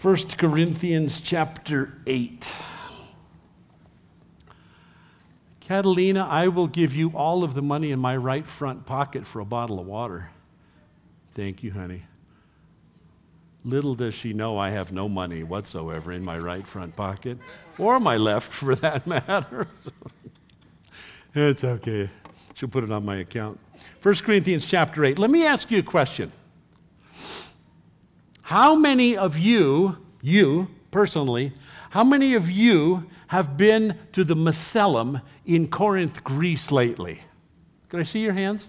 1 Corinthians chapter 8. Catalina, I will give you all of the money in my right front pocket for a bottle of water. Thank you, honey. Little does she know I have no money whatsoever in my right front pocket, or my left for that matter. So, it's okay. She'll put it on my account. 1 Corinthians chapter 8. Let me ask you a question. How many of you personally, how many of you have been to the Macellum in Corinth, Greece lately? Can I see your hands?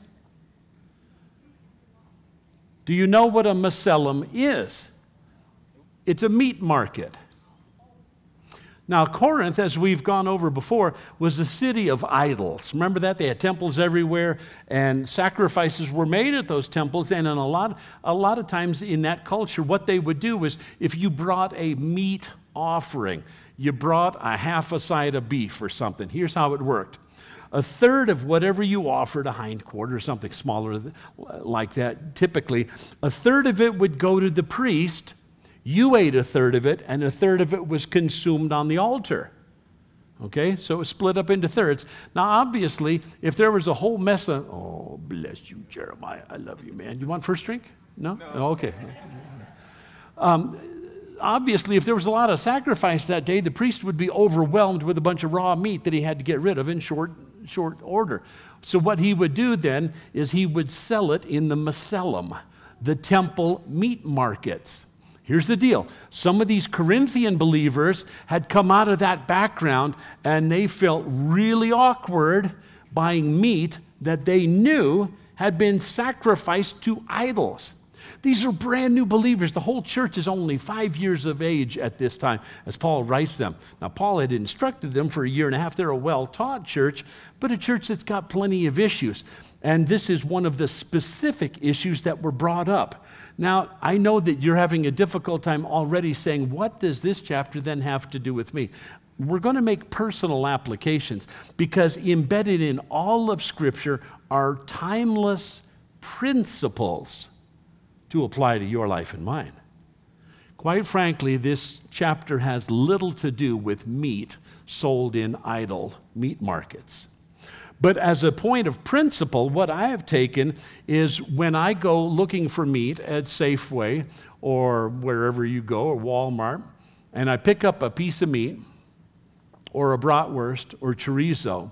Do you know what a Macellum is? It's a meat market. Now, Corinth, as we've gone over before, was a city of idols. Remember that? They had temples everywhere, and sacrifices were made at those temples. And in a lot of times in that culture, what they would do was, if you brought a meat offering, you brought a half a side of beef or something. Here's how it worked. A third of whatever you offered, a hindquarter or something smaller like that, typically, a third of it would go to the priest. You ate a third of it, and a third of it was consumed on the altar. Okay? So it was split up into thirds. Now, obviously, if there was a whole mess of, oh, bless you, Jeremiah. I love you, man. You want first drink? No? Oh, okay. Obviously, if there was a lot of sacrifice that day, the priest would be overwhelmed with a bunch of raw meat that he had to get rid of in short order. So what he would do then is he would sell it in the Macellum, the temple meat markets. Here's the deal. Some of these Corinthian believers had come out of that background, and they felt really awkward buying meat that they knew had been sacrificed to idols. These are brand new believers. The whole church is only 5 years of age at this time, as Paul writes them. Now, Paul had instructed them for a year and a half. They're a well-taught church, but a church that's got plenty of issues. And this is one of the specific issues that were brought up. Now, I know that you're having a difficult time already saying, what does this chapter then have to do with me? We're going to make personal applications, because embedded in all of Scripture are timeless principles to apply to your life and mine. Quite frankly, this chapter has little to do with meat sold in idol meat markets. But as a point of principle, what I have taken is when I go looking for meat at Safeway or wherever you go, or Walmart, and I pick up a piece of meat or a bratwurst or chorizo,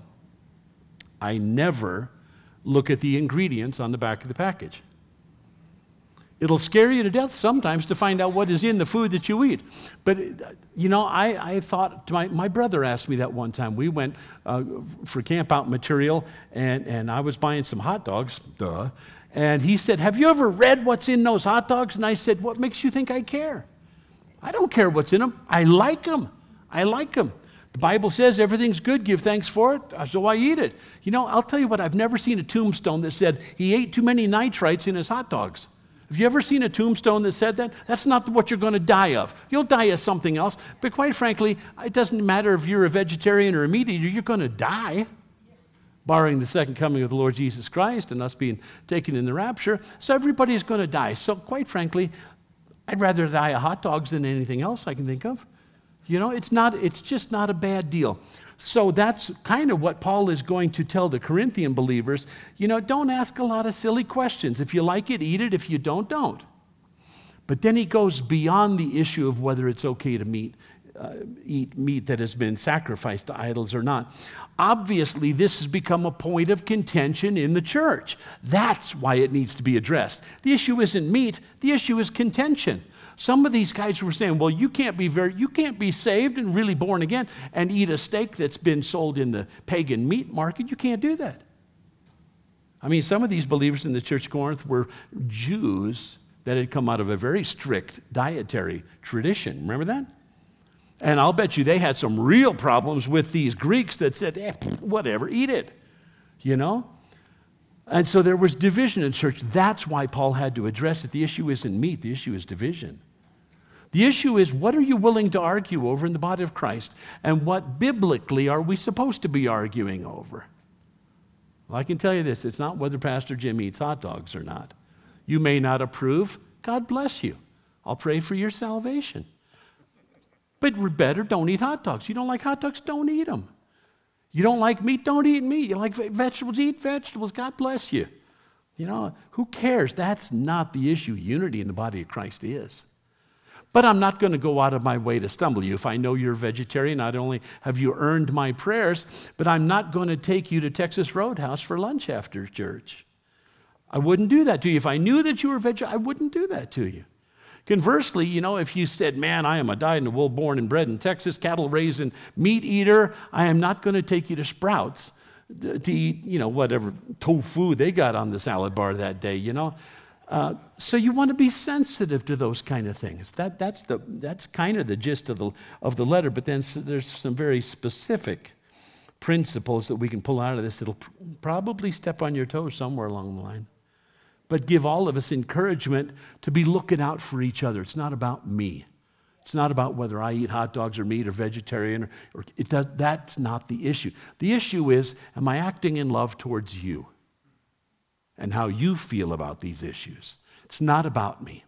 I never look at the ingredients on the back of the package. It'll scare you to death sometimes to find out what is in the food that you eat. But, you know, I thought, my brother asked me that one time. We went for camp out material, and I was buying some hot dogs, and he said, have you ever read what's in those hot dogs? And I said, what makes you think I care? I don't care what's in them. I like them. The Bible says everything's good, give thanks for it, so I eat it. You know, I'll tell you what, I've never seen a tombstone that said he ate too many nitrites in his hot dogs. Have you ever seen a tombstone that said that? That's not what you're going to die of. You'll die of something else. But quite frankly, it doesn't matter if you're a vegetarian or a meat eater, you're going to die, barring the second coming of the Lord Jesus Christ and us being taken in the rapture. So everybody's going to die. So quite frankly, I'd rather die of hot dogs than anything else I can think of. You know, it's just not a bad deal. So that's kind of what Paul is going to tell the Corinthian believers. You know, don't ask a lot of silly questions. If you like it, eat it. If you don't, don't. But then he goes beyond the issue of whether it's okay to eat meat that has been sacrificed to idols or not. Obviously, this has become a point of contention in the church. That's why it needs to be addressed. The issue isn't meat. The issue is contention. Some of these guys were saying, well, you can't be saved and really born again and eat a steak that's been sold in the pagan meat market. You can't do that. I mean, some of these believers in the church of Corinth were Jews that had come out of a very strict dietary tradition. Remember that? And I'll bet you they had some real problems with these Greeks that said, whatever, eat it, you know? And so there was division in church. That's why Paul had to address it. The issue isn't meat. The issue is division. The issue is, what are you willing to argue over in the body of Christ? And what biblically are we supposed to be arguing over? Well, I can tell you this. It's not whether Pastor Jim eats hot dogs or not. You may not approve. God bless you. I'll pray for your salvation. But we're better, don't eat hot dogs. You don't like hot dogs, don't eat them. You don't like meat, don't eat meat. You like vegetables, eat vegetables. God bless you. You know, who cares? That's not the issue. Unity in the body of Christ is. But I'm not going to go out of my way to stumble you. If I know you're a vegetarian, not only have you earned my prayers, but I'm not going to take you to Texas Roadhouse for lunch after church. I wouldn't do that to you. If I knew that you were vegetarian, I wouldn't do that to you. Conversely, you know, if you said, man, I am a dyed-in-the-wool, born and bred in Texas, cattle-raising meat eater, I am not going to take you to Sprouts to eat, you know, whatever tofu they got on the salad bar that day, you know. So you want to be sensitive to those kind of things. That's kind of the gist of the letter, but then there's some very specific principles that we can pull out of this that'll probably step on your toes somewhere along the line. But give all of us encouragement to be looking out for each other. It's not about me. It's not about whether I eat hot dogs or meat or vegetarian. That's not the issue. The issue is, am I acting in love towards you and how you feel about these issues? It's not about me.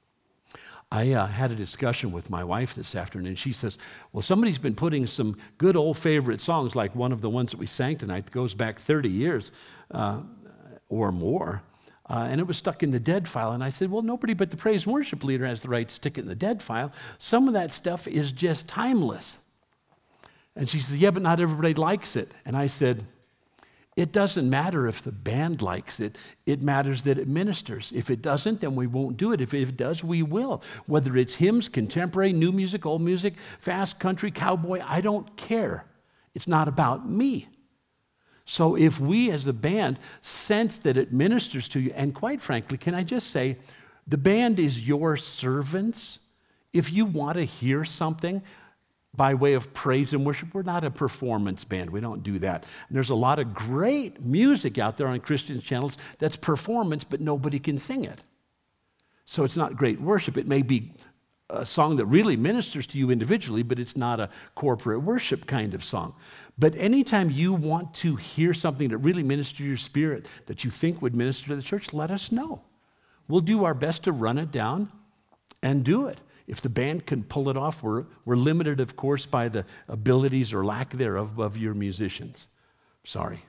I had a discussion with my wife this afternoon. She says, well, somebody's been putting some good old favorite songs, like one of the ones that we sang tonight that goes back 30 years or more. And it was stuck in the dead file. And I said, well, nobody but the praise and worship leader has the right to stick it in the dead file. Some of that stuff is just timeless. And she said, yeah, but not everybody likes it. And I said, it doesn't matter if the band likes it. It matters that it ministers. If it doesn't, then we won't do it. If it does, we will. Whether it's hymns, contemporary, new music, old music, fast country, cowboy, I don't care. It's not about me. So if we as a band sense that it ministers to you, and quite frankly, can I just say, the band is your servants. If you want to hear something by way of praise and worship, we're not a performance band. We don't do that. And there's a lot of great music out there on Christian channels that's performance, but nobody can sing it. So it's not great worship. It may be a song that really ministers to you individually, but it's not a corporate worship kind of song. But anytime you want to hear something that really ministers to your spirit, that you think would minister to the church, let us know. We'll do our best to run it down and do it. If the band can pull it off, we're limited, of course, by the abilities or lack thereof of your musicians. Sorry.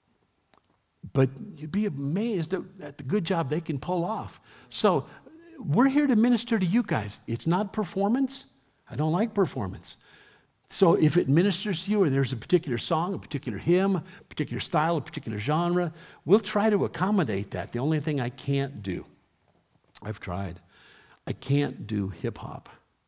But you'd be amazed at the good job they can pull off. So we're here to minister to you guys. It's not performance. I don't like performance. So if it ministers to you or there's a particular song, a particular hymn, a particular style, a particular genre, we'll try to accommodate that. The only thing I can't do, I've tried, I can't do hip hop.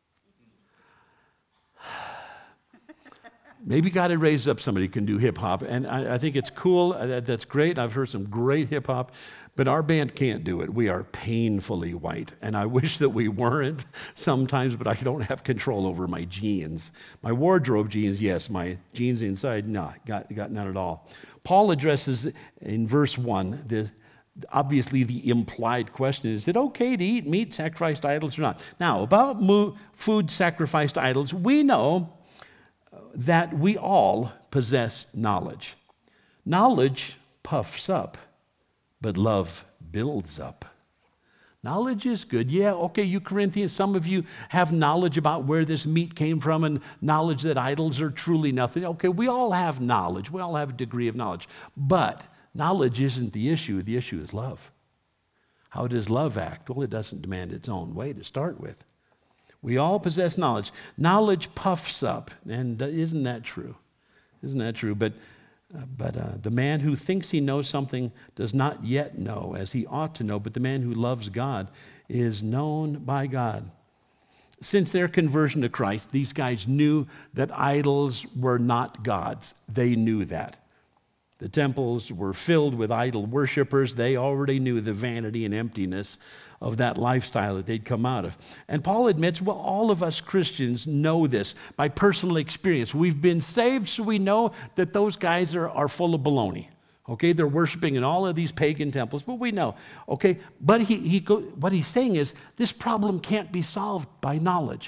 Maybe God had raised up somebody who can do hip hop, and I think it's cool. That's great. I've heard some great hip hop, but our band can't do it. We are painfully white, and I wish that we weren't sometimes, but I don't have control over my jeans. My wardrobe jeans, yes. My jeans inside, no, got none at all. Paul addresses in verse 1, obviously the implied question, is it okay to eat meat sacrificed to idols or not? Now, about food sacrificed to idols, we know that we all possess knowledge. Knowledge puffs up, but love builds up. Knowledge is good. Yeah, okay, you Corinthians, some of you have knowledge about where this meat came from and knowledge that idols are truly nothing. Okay, we all have knowledge. We all have a degree of knowledge. But knowledge isn't the issue. The issue is love. How does love act? Well, it doesn't demand its own way to start with. We all possess knowledge. Knowledge puffs up, and isn't that true? Isn't that true? But the man who thinks he knows something does not yet know as he ought to know, but the man who loves God is known by God. Since their conversion to Christ, these guys knew that idols were not gods. They knew that. The temples were filled with idol worshipers. They already knew the vanity and emptiness of that lifestyle that they'd come out of. And Paul admits, well, all of us Christians know this by personal experience. We've been saved, so we know that those guys are full of baloney. Okay, they're worshiping in all of these pagan temples, but we know. Okay, but what he's saying is this problem can't be solved by knowledge.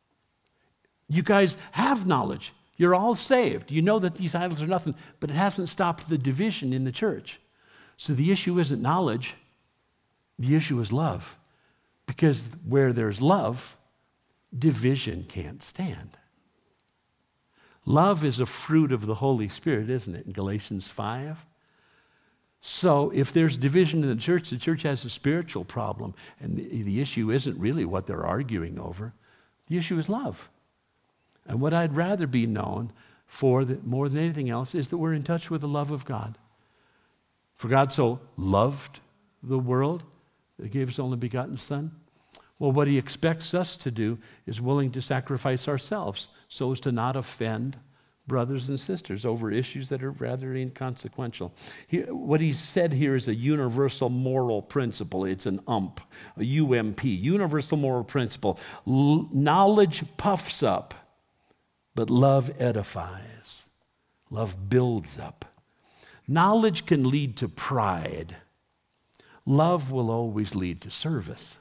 You guys have knowledge. You're all saved. You know that these idols are nothing, but it hasn't stopped the division in the church. So the issue isn't knowledge. The issue is love. Because where there's love, division can't stand. Love is a fruit of the Holy Spirit, isn't it, in Galatians 5? So if there's division in the church has a spiritual problem, and the issue isn't really what they're arguing over. The issue is love. And what I'd rather be known for more than anything else is that we're in touch with the love of God. For God so loved the world that he gave his only begotten Son. Well, what he expects us to do is willing to sacrifice ourselves so as to not offend brothers and sisters over issues that are rather inconsequential. What he said here is a universal moral principle. It's an UMP, a UMP, universal moral principle. Knowledge puffs up, but love edifies. Love builds up. Knowledge can lead to pride. Love will always lead to service.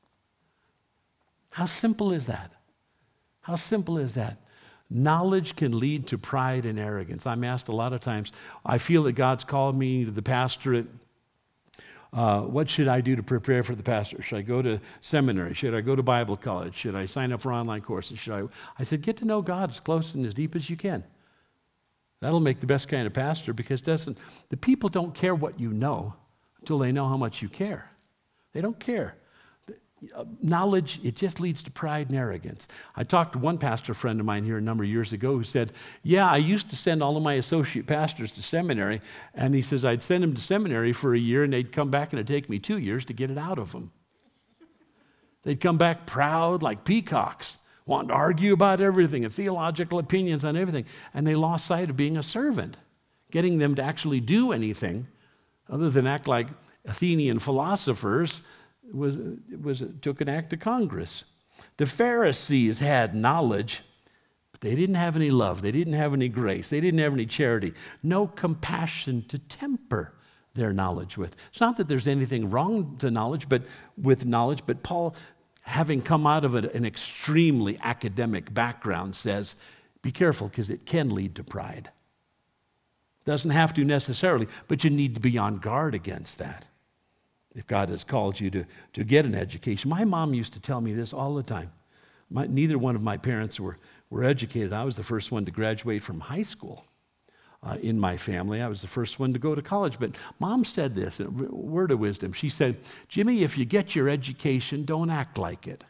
How simple is that? How simple is that? Knowledge can lead to pride and arrogance. I'm asked a lot of times, I feel that God's called me to the pastorate. What should I do to prepare for the pastor? Should I go to seminary? Should I go to Bible college? Should I sign up for online courses? I said, get to know God as close and as deep as you can. That'll make the best kind of pastor, because the people don't care what you know until they know how much you care. They don't care. Knowledge, it just leads to pride and arrogance. I talked to one pastor friend of mine here a number of years ago who said, yeah, I used to send all of my associate pastors to seminary, and he says I'd send them to seminary for a year, and they'd come back and it'd take me 2 years to get it out of them. They'd come back proud like peacocks, wanting to argue about everything and theological opinions on everything, and they lost sight of being a servant, getting them to actually do anything other than act like Athenian philosophers took an act of Congress. The Pharisees had knowledge, but they didn't have any love. They didn't have any grace. They didn't have any charity. No compassion to temper their knowledge with. It's not that there's anything wrong to knowledge, but Paul, having come out of an extremely academic background, says, be careful, because it can lead to pride. Doesn't have to necessarily, but you need to be on guard against that. If God has called you to get an education. My mom used to tell me this all the time. Neither one of my parents were educated. I was the first one to graduate from high school in my family. I was the first one to go to college. But Mom said this, a word of wisdom. She said, Jimmy, if you get your education, don't act like it.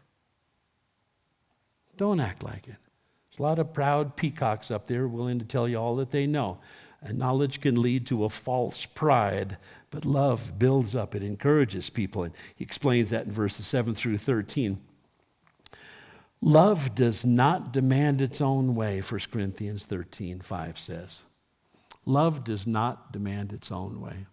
Don't act like it. There's a lot of proud peacocks up there willing to tell you all that they know. And knowledge can lead to a false pride, but love builds up. It encourages people. And he explains that in verses 7 through 13. Love does not demand its own way, 1 Corinthians 13:5 says. Love does not demand its own way.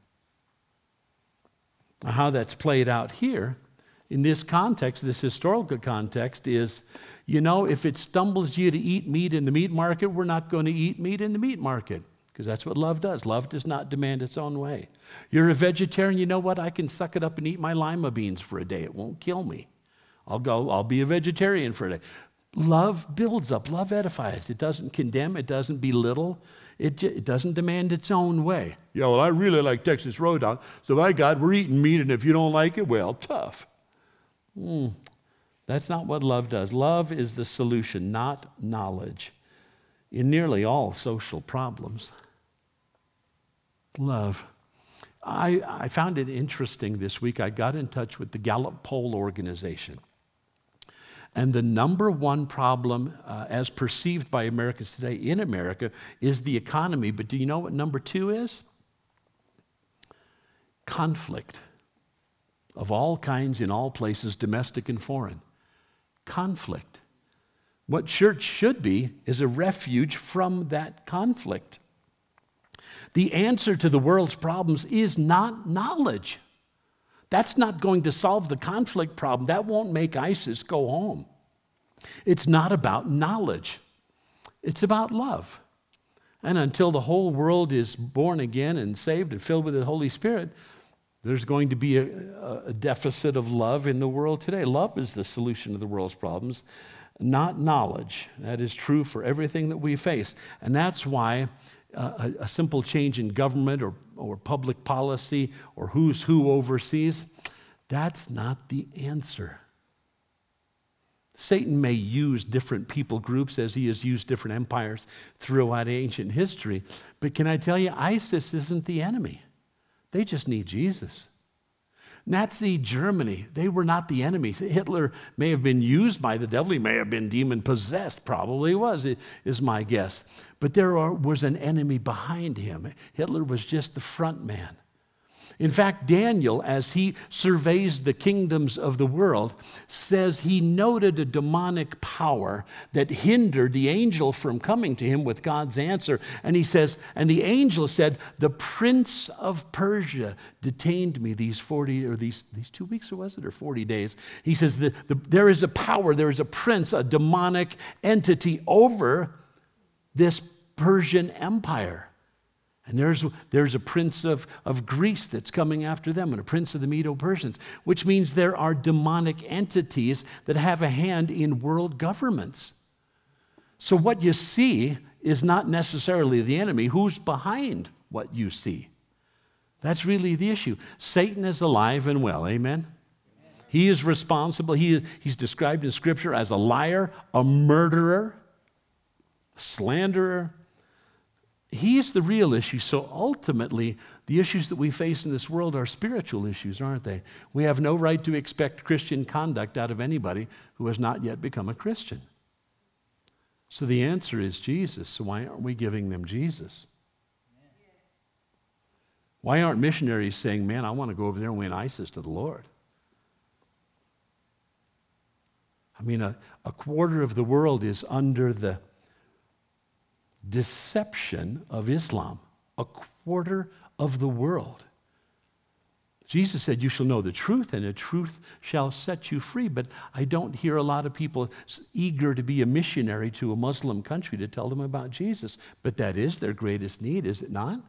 Now, how that's played out here in this context, this historical context, is, if it stumbles you to eat meat in the meat market, we're not going to eat meat in the meat market. Because that's what love does. Love does not demand its own way. You're a vegetarian, you know what? I can suck it up and eat my lima beans for a day. It won't kill me. I'll be a vegetarian for a day. Love builds up. Love edifies. It doesn't condemn. It doesn't belittle. It doesn't demand its own way. Yeah, well, I really like Texas Roadhouse, so by God, we're eating meat, and if you don't like it, well, tough. That's not what love does. Love is the solution, not knowledge, in nearly all social problems. Love. I found it interesting this week. I got in touch with the Gallup Poll organization. And the number one problem, as perceived by Americans today in America, is the economy. But do you know what number two is? Conflict of all kinds in all places, domestic and foreign. Conflict. What church should be is a refuge from that conflict. The answer to the world's problems is not knowledge. That's not going to solve the conflict problem. That won't make ISIS go home. It's not about knowledge. It's about love. And until the whole world is born again and saved and filled with the Holy Spirit, there's going to be a deficit of love in the world today. Love is the solution to the world's problems, not knowledge. That is true for everything that we face. And that's why a simple change in government or public policy or who's who overseas, that's not the answer. Satan may use different people groups as he has used different empires throughout ancient history. But can I tell you, ISIS isn't the enemy. They just need Jesus. Nazi Germany, they were not the enemy. Hitler may have been used by the devil. He may have been demon-possessed. Probably was, is my guess. But there was an enemy behind him. Hitler was just the front man. In fact, Daniel, as he surveys the kingdoms of the world, says he noted a demonic power that hindered the angel from coming to him with God's answer. And he says, and the angel said, the prince of Persia detained me these 40, or these 2 weeks, or was it, or 40 days. He says, there is a power, there is a prince, a demonic entity over this Persian empire. And there's a prince of Greece that's coming after them, and a prince of the Medo-Persians, which means there are demonic entities that have a hand in world governments. So what you see is not necessarily the enemy. Who's behind what you see? That's really the issue. Satan is alive and well, amen? He is responsible. He's described in Scripture as a liar, a murderer, slanderer. He's the real issue. So ultimately, the issues that we face in this world are spiritual issues, aren't they? We have no right to expect Christian conduct out of anybody who has not yet become a Christian. So the answer is Jesus. So why aren't we giving them Jesus? Why aren't missionaries saying, man, I want to go over there and win ISIS to the Lord? I mean, a quarter of the world is under the deception of Islam. A quarter of the world. Jesus said, you shall know the truth, and the truth shall set you free. But I don't hear a lot of people eager to be a missionary to a Muslim country to tell them about Jesus. But that is their greatest need, is it not?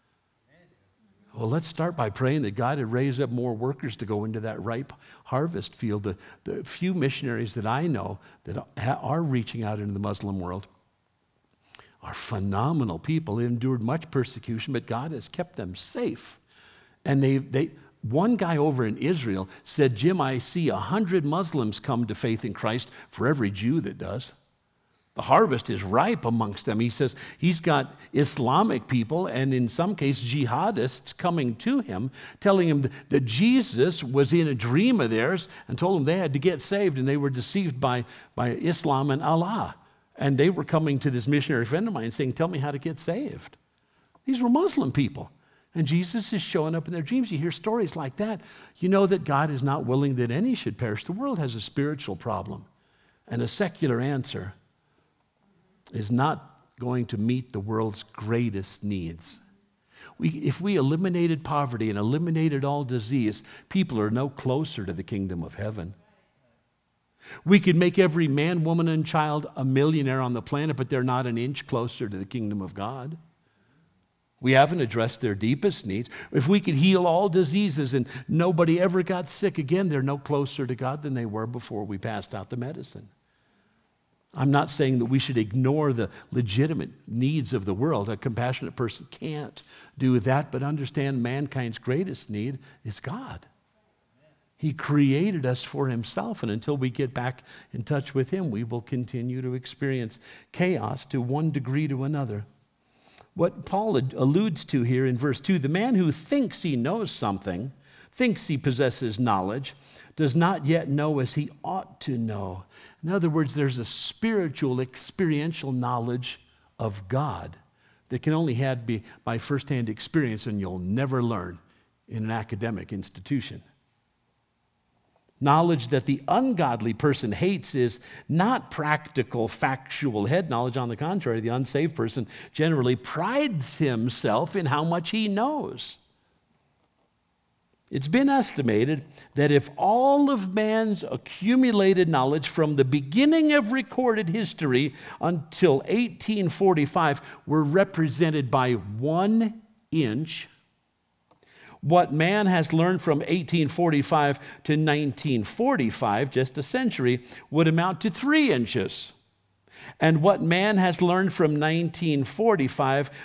Well, let's start by praying that God would raise up more workers to go into that ripe harvest field. The few missionaries that I know that are reaching out into the Muslim world are phenomenal people. They endured much persecution, but God has kept them safe. And one guy over in Israel said, Jim, I see 100 Muslims come to faith in Christ for every Jew that does. The harvest is ripe amongst them. He says he's got Islamic people, and in some cases jihadists, coming to him, telling him that Jesus was in a dream of theirs and told them they had to get saved, and they were deceived by Islam and Allah. And they were coming to this missionary friend of mine saying, tell me how to get saved. These were Muslim people. And Jesus is showing up in their dreams. You hear stories like that. You know that God is not willing that any should perish. The world has a spiritual problem. And a secular answer is not going to meet the world's greatest needs. If we eliminated poverty and eliminated all disease, people are no closer to the kingdom of heaven. We could make every man, woman, and child a millionaire on the planet, but they're not an inch closer to the kingdom of God. We haven't addressed their deepest needs. If we could heal all diseases and nobody ever got sick again, they're no closer to God than they were before we passed out the medicine. I'm not saying that we should ignore the legitimate needs of the world. A compassionate person can't do that, but understand mankind's greatest need is God. He created us for himself, and until we get back in touch with him, we will continue to experience chaos to one degree to another. What Paul alludes to here in verse 2, the man who thinks he knows something, thinks he possesses knowledge, does not yet know as he ought to know. In other words, there's a spiritual, experiential knowledge of God that can only be by firsthand experience, and you'll never learn in an academic institution. Knowledge that the ungodly person hates is not practical, factual head knowledge. On the contrary, the unsaved person generally prides himself in how much he knows. It's been estimated that if all of man's accumulated knowledge from the beginning of recorded history until 1845 were represented by 1 inch, what man has learned from 1845 to 1945, just a century, would amount to 3 inches. And what man has learned from 1945 to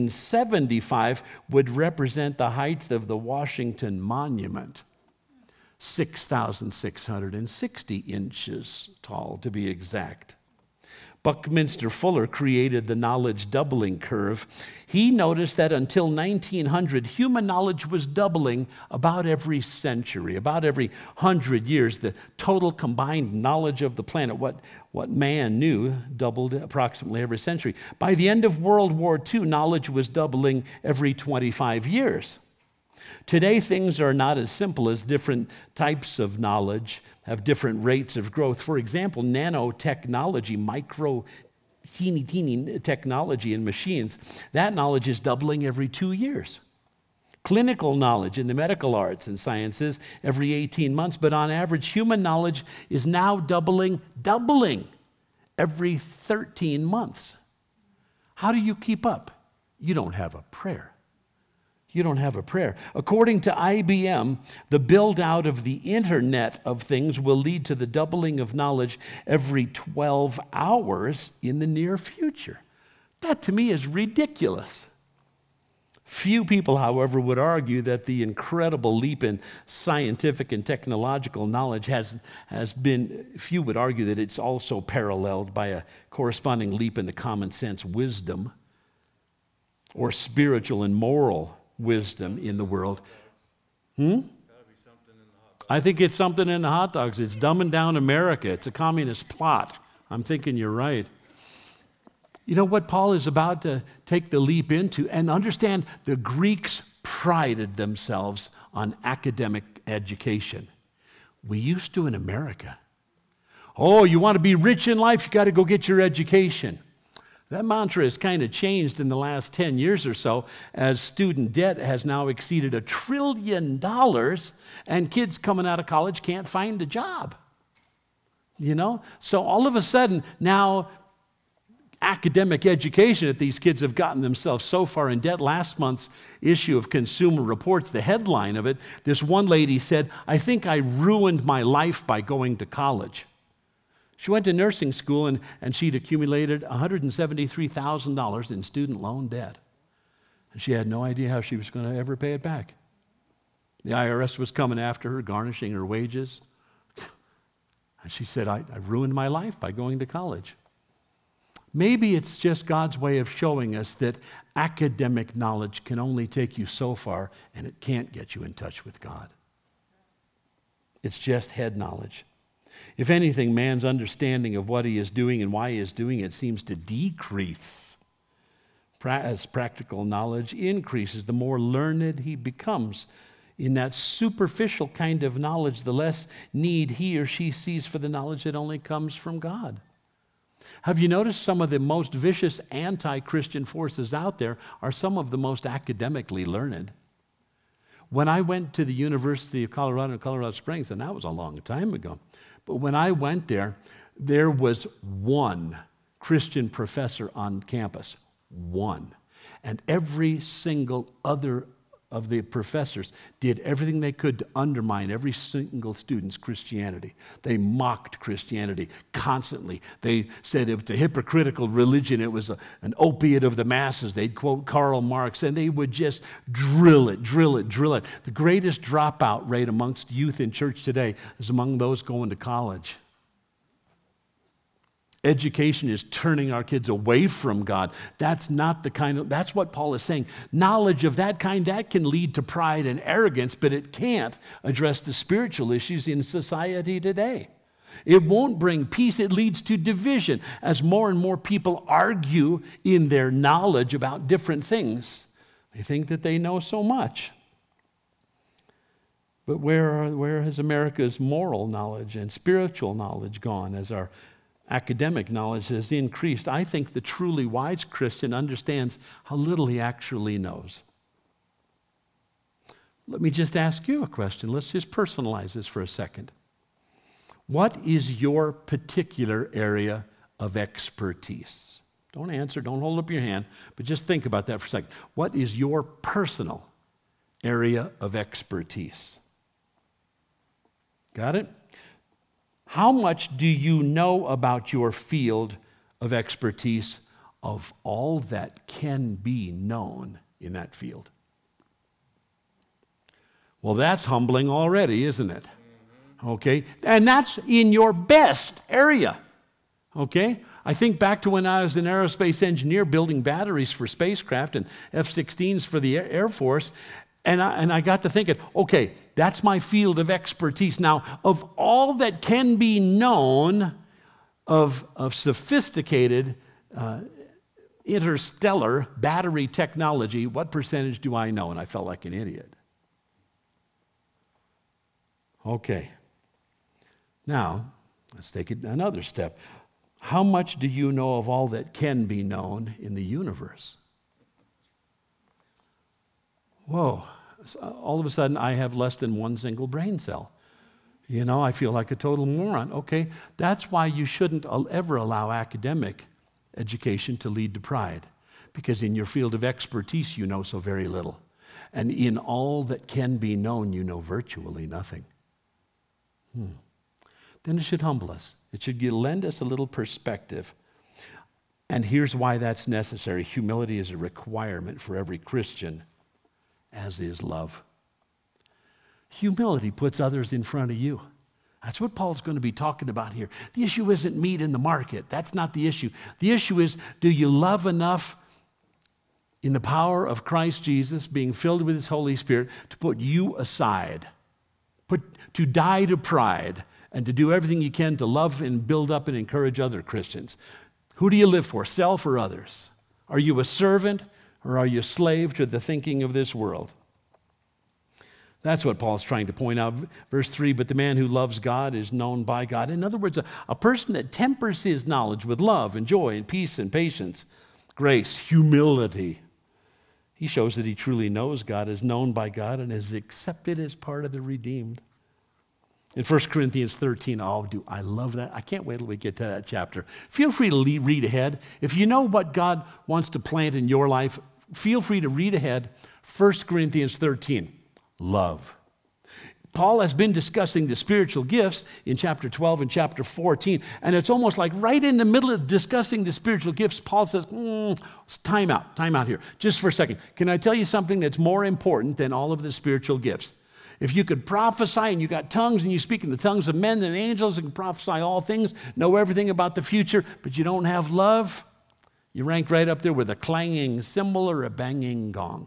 1975 would represent the height of the Washington Monument. 6,660 inches tall, to be exact. Buckminster Fuller created the knowledge doubling curve. He noticed that until 1900, human knowledge was doubling about every century, about every 100 years. The total combined knowledge of the planet, what man knew, doubled approximately every century. By the end of World War II, knowledge was doubling every 25 years. Today, things are not as simple as different types of knowledge have different rates of growth. For example, nanotechnology, teeny technology in machines, that knowledge is doubling every 2 years. Clinical knowledge in the medical arts and sciences every 18 months, but on average, human knowledge is now doubling every 13 months. How do you keep up? You don't have a prayer. You don't have a prayer. According to IBM, the build-out of the Internet of Things will lead to the doubling of knowledge every 12 hours in the near future. That, to me, is ridiculous. Few people, however, would argue that the incredible leap in scientific and technological knowledge has been, few would argue that it's also paralleled by a corresponding leap in the common sense wisdom or spiritual and moral wisdom in the world. I think it's something in the hot dogs. It's dumbing down America. It's a communist plot. I'm thinking you're right. You know what Paul is about to take the leap into? And understand, the Greeks prided themselves on academic education. We used to in America. Oh, you want to be rich in life? You got to go get your education. That mantra has kind of changed in the last 10 years or so as student debt has now exceeded $1 trillion and kids coming out of college can't find a job. You know? So all of a sudden, now academic education that these kids have gotten themselves so far in debt. Last month's issue of Consumer Reports, the headline of it, this one lady said, "I think I ruined my life by going to college." She went to nursing school and she'd accumulated $173,000 in student loan debt. And she had no idea how she was going to ever pay it back. The IRS was coming after her, garnishing her wages. And she said, I ruined my life by going to college. Maybe it's just God's way of showing us that academic knowledge can only take you so far and it can't get you in touch with God. It's just head knowledge. If anything, man's understanding of what he is doing and why he is doing it seems to decrease. As practical knowledge increases, the more learned he becomes in that superficial kind of knowledge, the less need he or she sees for the knowledge that only comes from God. Have you noticed some of the most vicious anti-Christian forces out there are some of the most academically learned? When I went to the University of Colorado in Colorado Springs, and that was a long time ago, but when I went there, there was one Christian professor on campus, one. And every single other of the professors did everything they could to undermine every single student's Christianity. They mocked Christianity constantly. They said it was a hypocritical religion. It was an opiate of the masses. They'd quote Karl Marx, and they would just drill it. The greatest dropout rate amongst youth in church today is among those going to college. Education is turning our kids away from God. That's what Paul is saying. Knowledge of that kind, that can lead to pride and arrogance, but it can't address the spiritual issues in society today. It won't bring peace. It leads to division as more and more people argue in their knowledge about different things. They think that they know so much. But where has America's moral knowledge and spiritual knowledge gone as our academic knowledge has increased? I think the truly wise Christian understands how little he actually knows. Let me just ask you a question. Let's just personalize this for a second. What is your particular area of expertise? Don't answer, don't hold up your hand, but just think about that for a second. What is your personal area of expertise? Got it? How much do you know about your field of expertise of all that can be known in that field? Well, that's humbling already, isn't it? Okay? And that's in your best area. Okay? I think back to when I was an aerospace engineer building batteries for spacecraft and F-16s for the Air Force, and I got to thinking, okay, that's my field of expertise. Now, of all that can be known of sophisticated interstellar battery technology, what percentage do I know? And I felt like an idiot. Okay. Now, let's take it another step. How much do you know of all that can be known in the universe? Whoa. All of a sudden, I have less than one single brain cell. You know, I feel like a total moron. Okay, that's why you shouldn't ever allow academic education to lead to pride, because in your field of expertise, you know so very little. And in all that can be known, you know virtually nothing. Then it should humble us. It should lend us a little perspective. And here's why that's necessary. Humility is a requirement for every Christian, as is love. Humility puts others in front of you. That's what Paul's going to be talking about here. The issue isn't meat in the market. That's not the issue. The issue is, do you love enough in the power of Christ Jesus, being filled with His Holy Spirit, to put you aside, to die to pride, and to do everything you can to love and build up and encourage other Christians? Who do you live for, self or others? Are you a servant or are you a slave to the thinking of this world? That's what Paul's trying to point out. Verse 3, but the man who loves God is known by God. In other words, a person that tempers his knowledge with love and joy and peace and patience, grace, humility. He shows that he truly knows God, is known by God, and is accepted as part of the redeemed. In 1 Corinthians 13, I love that. I can't wait till we get to that chapter. Feel free to read ahead. If you know what God wants to plant in your life, feel free to read ahead. 1 Corinthians 13, love. Paul has been discussing the spiritual gifts in chapter 12 and chapter 14, and it's almost like right in the middle of discussing the spiritual gifts, Paul says, time out here, just for a second. Can I tell you something that's more important than all of the spiritual gifts? If you could prophesy and you got tongues and you speak in the tongues of men and angels and can prophesy all things, know everything about the future, but you don't have love, you rank right up there with a clanging cymbal or a banging gong.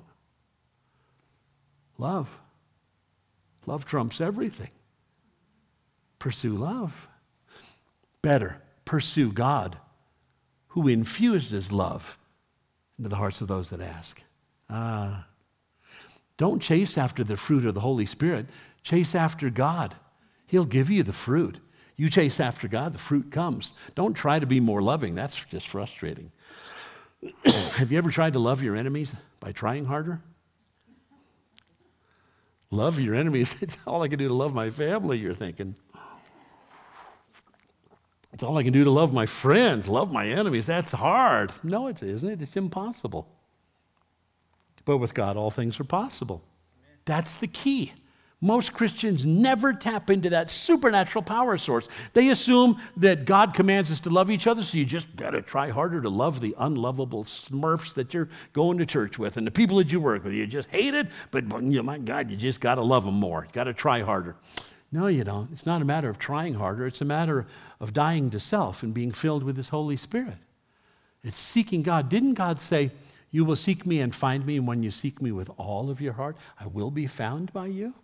Love. Love trumps everything. Pursue love. Better, pursue God, who infuses love into the hearts of those that ask. Don't chase after the fruit of the Holy Spirit. Chase after God. He'll give you the fruit. You chase after God, the fruit comes. Don't try to be more loving. That's just frustrating. Have you ever tried to love your enemies by trying harder? Love your enemies. It's all I can do to love my family, you're thinking. It's all I can do to love my friends, love my enemies. That's hard. No, it isn't. It's impossible. But with God, all things are possible. Amen. That's the key. Most Christians never tap into that supernatural power source. They assume that God commands us to love each other, so you just got to try harder to love the unlovable smurfs that you're going to church with and the people that you work with. You just hate it, but my God, you just got to love them more. You got to try harder. No, you don't. It's not a matter of trying harder. It's a matter of dying to self and being filled with His Holy Spirit. It's seeking God. Didn't God say, you will seek me and find me, and when you seek me with all of your heart, I will be found by you?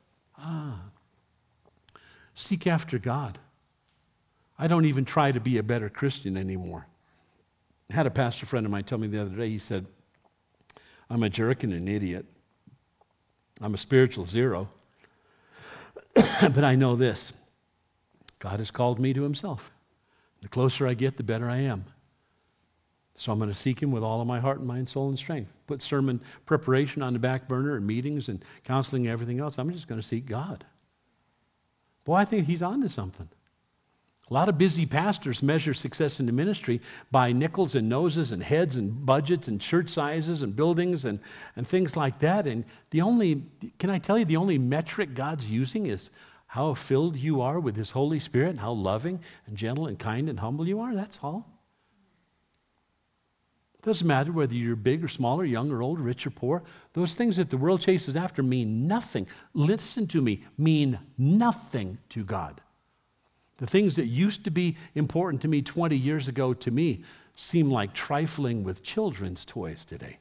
Seek after God. I don't even try to be a better Christian anymore. I had a pastor friend of mine tell me the other day, he said, I'm a jerk and an idiot. I'm a spiritual zero. But I know this. God has called me to Himself. The closer I get, the better I am. So I'm going to seek Him with all of my heart and mind, soul, and strength. Put sermon preparation on the back burner and meetings and counseling and everything else. I'm just going to seek God. Boy, I think He's on to something. A lot of busy pastors measure success in the ministry by nickels and noses and heads and budgets and church sizes and buildings and things like that. And can I tell you, the only metric God's using is how filled you are with His Holy Spirit and how loving and gentle and kind and humble you are. That's all. Doesn't matter whether you're big or small or young or old, rich or poor. Those things that the world chases after mean nothing. Listen to me, mean nothing to God. The things that used to be important to me 20 years ago, to me, seem like trifling with children's toys today.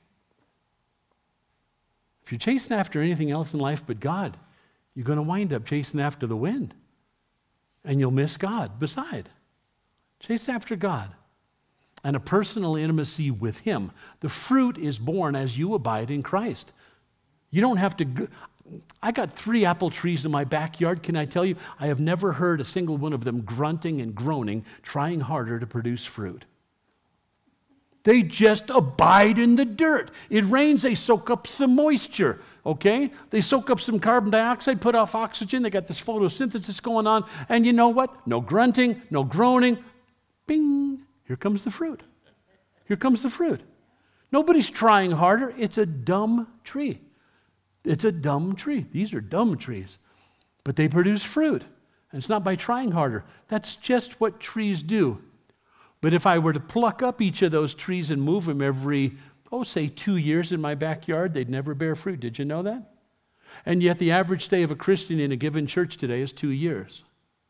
If you're chasing after anything else in life but God, you're going to wind up chasing after the wind. And you'll miss God beside. Chase after God and a personal intimacy with Him. The fruit is born as you abide in Christ. You don't have to... I got 3 apple trees in my backyard. Can I tell you, I have never heard a single one of them grunting and groaning, trying harder to produce fruit. They just abide in the dirt. It rains, they soak up some moisture, okay? They soak up some carbon dioxide, put off oxygen. They got this photosynthesis going on. And you know what? No grunting, no groaning. Bing, here comes the fruit. Here comes the fruit. Nobody's trying harder. It's a dumb tree. It's a dumb tree. These are dumb trees. But they produce fruit. And it's not by trying harder. That's just what trees do. But if I were to pluck up each of those trees and move them every, say 2 years in my backyard, they'd never bear fruit. Did you know that? And yet the average stay of a Christian in a given church today is 2 years.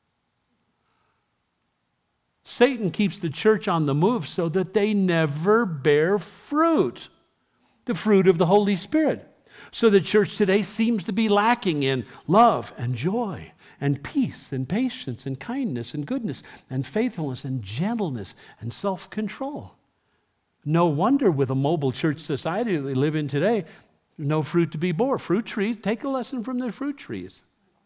Satan keeps the church on the move so that they never bear fruit, the fruit of the Holy Spirit. So the church today seems to be lacking in love and joy and peace and patience and kindness and goodness and faithfulness and gentleness and self-control. No wonder with a mobile church society that we live in today, no fruit to be borne. Fruit trees, take a lesson from the fruit trees.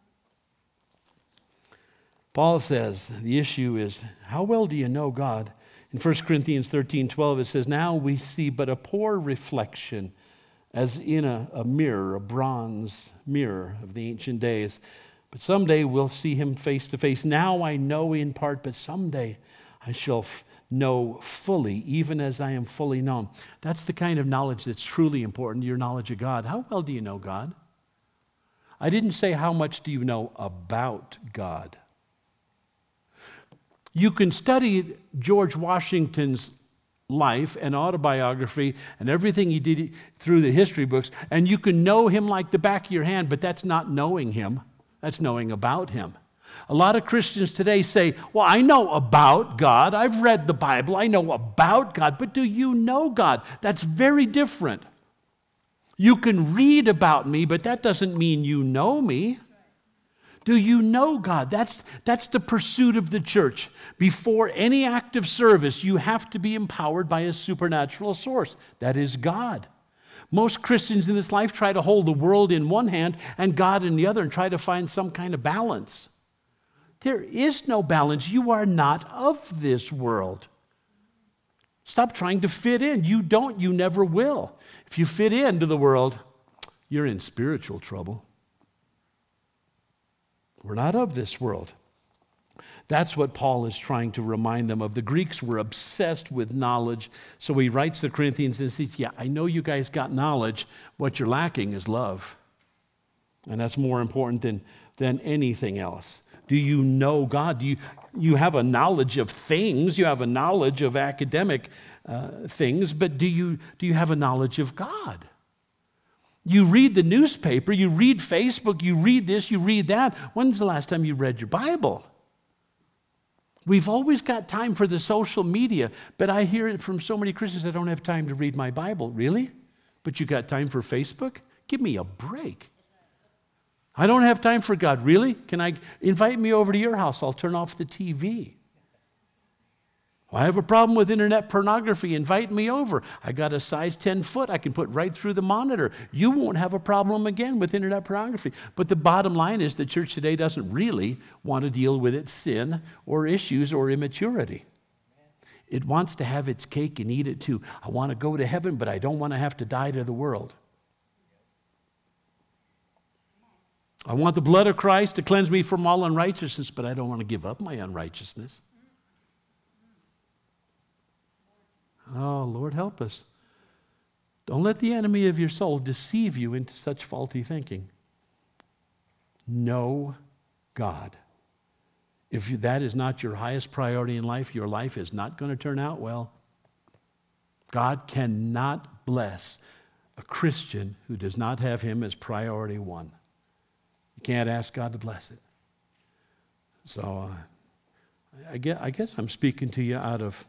Paul says the issue is, how well do you know God? In 1 Corinthians 13:12, it says, now we see but a poor reflection as in a mirror, a bronze mirror of the ancient days. But someday we'll see Him face to face. Now I know in part, but someday I shall know fully, even as I am fully known. That's the kind of knowledge that's truly important, your knowledge of God. How well do you know God? I didn't say how much do you know about God. You can study George Washington's life and autobiography and everything he did through the history books, and you can know him like the back of your hand, but that's not knowing him. That's knowing about him. A lot of Christians today say, well, I know about God. I've read the Bible. I know about God. But do you know God? That's very different. You can read about me, but that doesn't mean you know me. Do you know God? That's the pursuit of the church. Before any act of service, you have to be empowered by a supernatural source. That is God. Most Christians in this life try to hold the world in one hand and God in the other and try to find some kind of balance. There is no balance. You are not of this world. Stop trying to fit in. You don't, you never will. If you fit into the world, you're in spiritual trouble. We're not of this world. That's what Paul is trying to remind them of. The Greeks were obsessed with knowledge. So he writes to the Corinthians and says, yeah, I know you guys got knowledge. What you're lacking is love. And that's more important than anything else. Do you know God? Do you have a knowledge of things? You have a knowledge of academic things, but do you have a knowledge of God? You read the newspaper, you read Facebook, you read this, you read that. When's the last time you read your Bible? We've always got time for the social media, but I hear it from so many Christians, I don't have time to read my Bible. Really? But you got time for Facebook? Give me a break. I don't have time for God. Really? Can I invite me over to your house? I'll turn off the TV. I have a problem with internet pornography. Invite me over. I got a size 10 foot I can put right through the monitor. You won't have a problem again with internet pornography. But the bottom line is the church today doesn't really want to deal with its sin or issues or immaturity. It wants to have its cake and eat it too. I want to go to heaven, but I don't want to have to die to the world. I want the blood of Christ to cleanse me from all unrighteousness, but I don't want to give up my unrighteousness. Oh, Lord, help us. Don't let the enemy of your soul deceive you into such faulty thinking. Know God. If that is not your highest priority in life, your life is not going to turn out well. God cannot bless a Christian who does not have him as priority one. You can't ask God to bless it. So I guess I'm speaking to you out of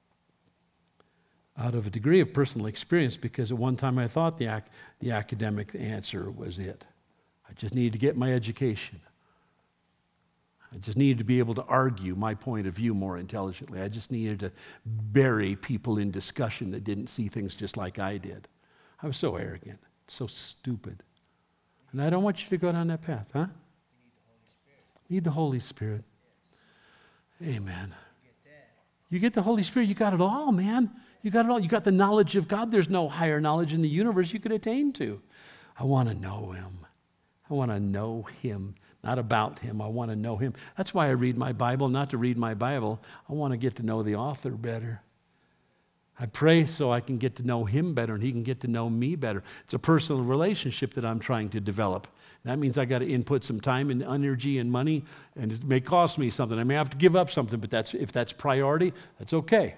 a degree of personal experience, because at one time I thought the academic answer was it. I just needed to get my education. I just needed to be able to argue my point of view more intelligently. I just needed to bury people in discussion that didn't see things just like I did. I was so arrogant, so stupid. And I don't want you to go down that path, huh? Need the Holy Spirit. Amen. You get the Holy Spirit, you got it all, man. You got it all. You got the knowledge of God. There's no higher knowledge in the universe you could attain to. I want to know Him. I want to know Him, not about Him. I want to know Him. That's why I read my Bible, not to read my Bible. I want to get to know the author better. I pray so I can get to know Him better and He can get to know me better. It's a personal relationship that I'm trying to develop. That means I got to input some time and energy and money, and it may cost me something. I may have to give up something, but if that's priority, that's okay.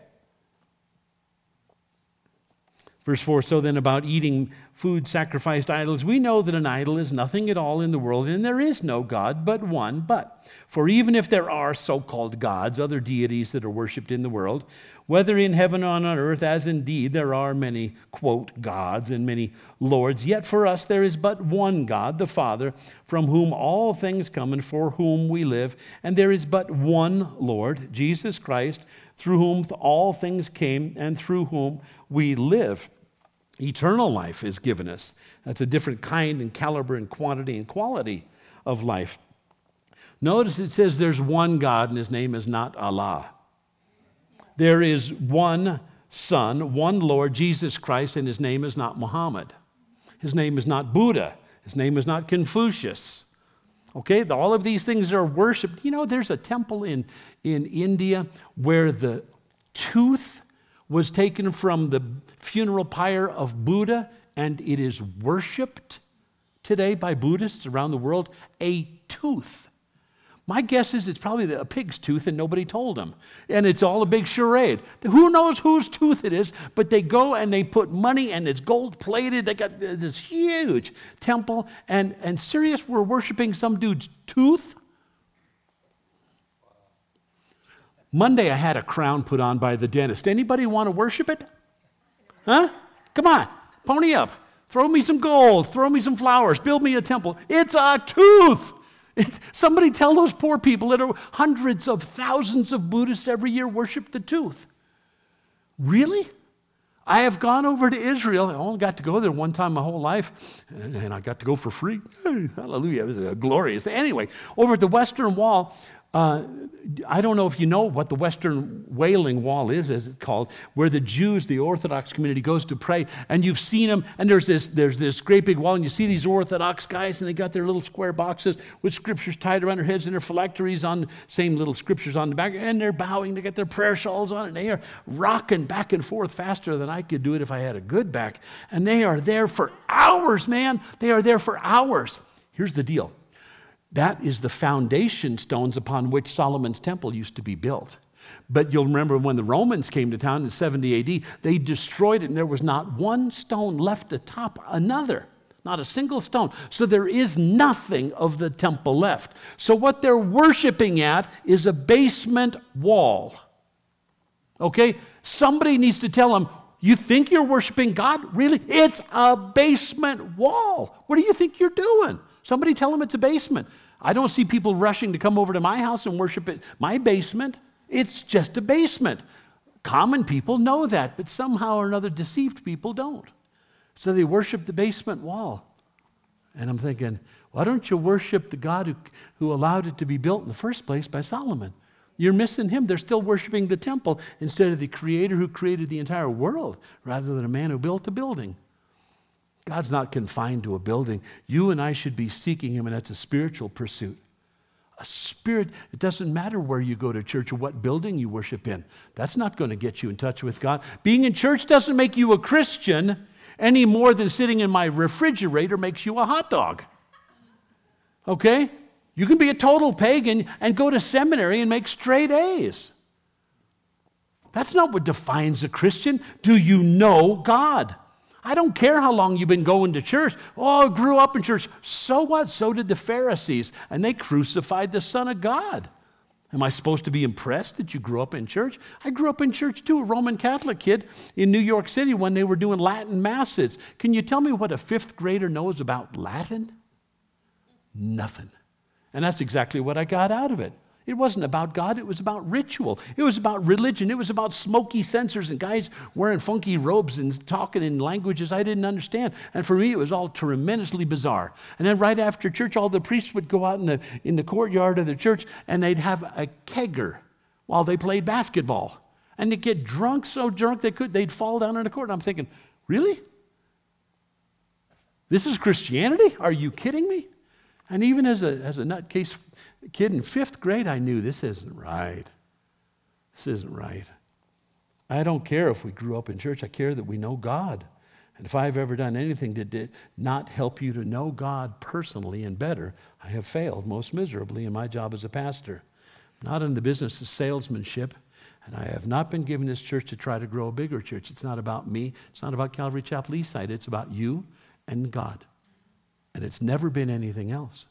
Verse 4, so then about eating food sacrificed to idols, we know that an idol is nothing at all in the world, and there is no God but one. But for even if there are so-called gods, other deities that are worshipped in the world, whether in heaven or on earth, as indeed there are many, quote, gods and many lords, yet for us there is but one God, the Father, from whom all things come and for whom we live, and there is but one Lord, Jesus Christ, through whom all things came and through whom we live. Eternal life is given us. That's a different kind and caliber and quantity and quality of life. Notice it says there's one God and His name is not Allah. There is one Son, one Lord, Jesus Christ, and His name is not Muhammad. His name is not Buddha. His name is not Confucius. Okay, all of these things are worshipped. You know, there's a temple in India where the tooth was taken from the funeral pyre of Buddha, and it is worshipped today by Buddhists around the world. A tooth. My guess is it's probably a pig's tooth and nobody told them. And it's all a big charade. Who knows whose tooth it is, but they go and they put money and it's gold plated. They got this huge temple, and serious, we're worshiping some dude's tooth. Monday I had a crown put on by the dentist. Anybody want to worship it? Huh? Come on, pony up. Throw me some gold. Throw me some flowers. Build me a temple. It's a tooth. Somebody tell those poor people that are hundreds of thousands of Buddhists every year worship the tooth. Really? I have gone over to Israel. I only got to go there one time my whole life, and I got to go for free. Hallelujah. It was a glorious thing. Anyway, over at the Western Wall, I don't know if you know what the Western Wailing Wall is, as it's called, where the Jews, the Orthodox community, goes to pray. And you've seen them, and there's this great big wall, and you see these Orthodox guys, and they got their little square boxes with scriptures tied around their heads, and their phylacteries on, same little scriptures on the back, and they're bowing, they got their prayer shawls on, and they are rocking back and forth faster than I could do it if I had a good back. And they are there for hours, man. They are there for hours. Here's the deal. That is the foundation stones upon which Solomon's temple used to be built. But you'll remember when the Romans came to town in 70 AD, they destroyed it, and there was not one stone left atop another. Not a single stone. So there is nothing of the temple left. So what they're worshiping at is a basement wall. Okay? Somebody needs to tell them, you think you're worshiping God? Really? It's a basement wall. What do you think you're doing? Somebody tell them it's a basement. I don't see people rushing to come over to my house and worship at my basement. It's just a basement. Common people know that, but somehow or another deceived people don't. So they worship the basement wall. And I'm thinking, why don't you worship the God who allowed it to be built in the first place by Solomon? You're missing him. They're still worshiping the temple instead of the Creator who created the entire world rather than a man who built a building. God's not confined to a building. You and I should be seeking Him, and that's a spiritual pursuit. A spirit, it doesn't matter where you go to church or what building you worship in. That's not going to get you in touch with God. Being in church doesn't make you a Christian any more than sitting in my refrigerator makes you a hot dog. Okay? You can be a total pagan and go to seminary and make straight A's. That's not what defines a Christian. Do you know God? I don't care how long you've been going to church. Oh, I grew up in church. So what? So did the Pharisees, and they crucified the Son of God. Am I supposed to be impressed that you grew up in church? I grew up in church too, a Roman Catholic kid in New York City when they were doing Latin masses. Can you tell me what a fifth grader knows about Latin? Nothing. And that's exactly what I got out of it. It wasn't about God, it was about ritual. It was about religion. It was about smoky censers and guys wearing funky robes and talking in languages I didn't understand. And for me, it was all tremendously bizarre. And then right after church, all the priests would go out in the courtyard of the church and they'd have a kegger while they played basketball. And they'd get drunk, so drunk they'd fall down in the court. And I'm thinking, really? This is Christianity? Are you kidding me? And even as a nutcase kid in fifth grade, I knew this isn't right. This isn't right. I don't care if we grew up in church. I care that we know God. And if I've ever done anything that did not help you to know God personally and better, I have failed most miserably in my job as a pastor. I'm not in the business of salesmanship, and I have not been given this church to try to grow a bigger church. It's not about me. It's not about Calvary Chapel Eastside. It's about you and God. And it's never been anything else.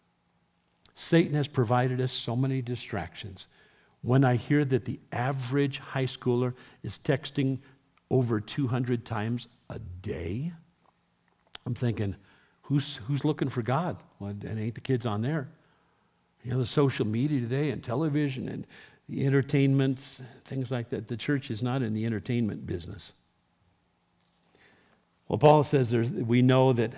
Satan has provided us so many distractions. When I hear that the average high schooler is texting over 200 times a day, I'm thinking, who's looking for God? Well, it ain't the kids on there. You know, the social media today and television and the entertainments, things like that. The church is not in the entertainment business. Well, Paul says we know that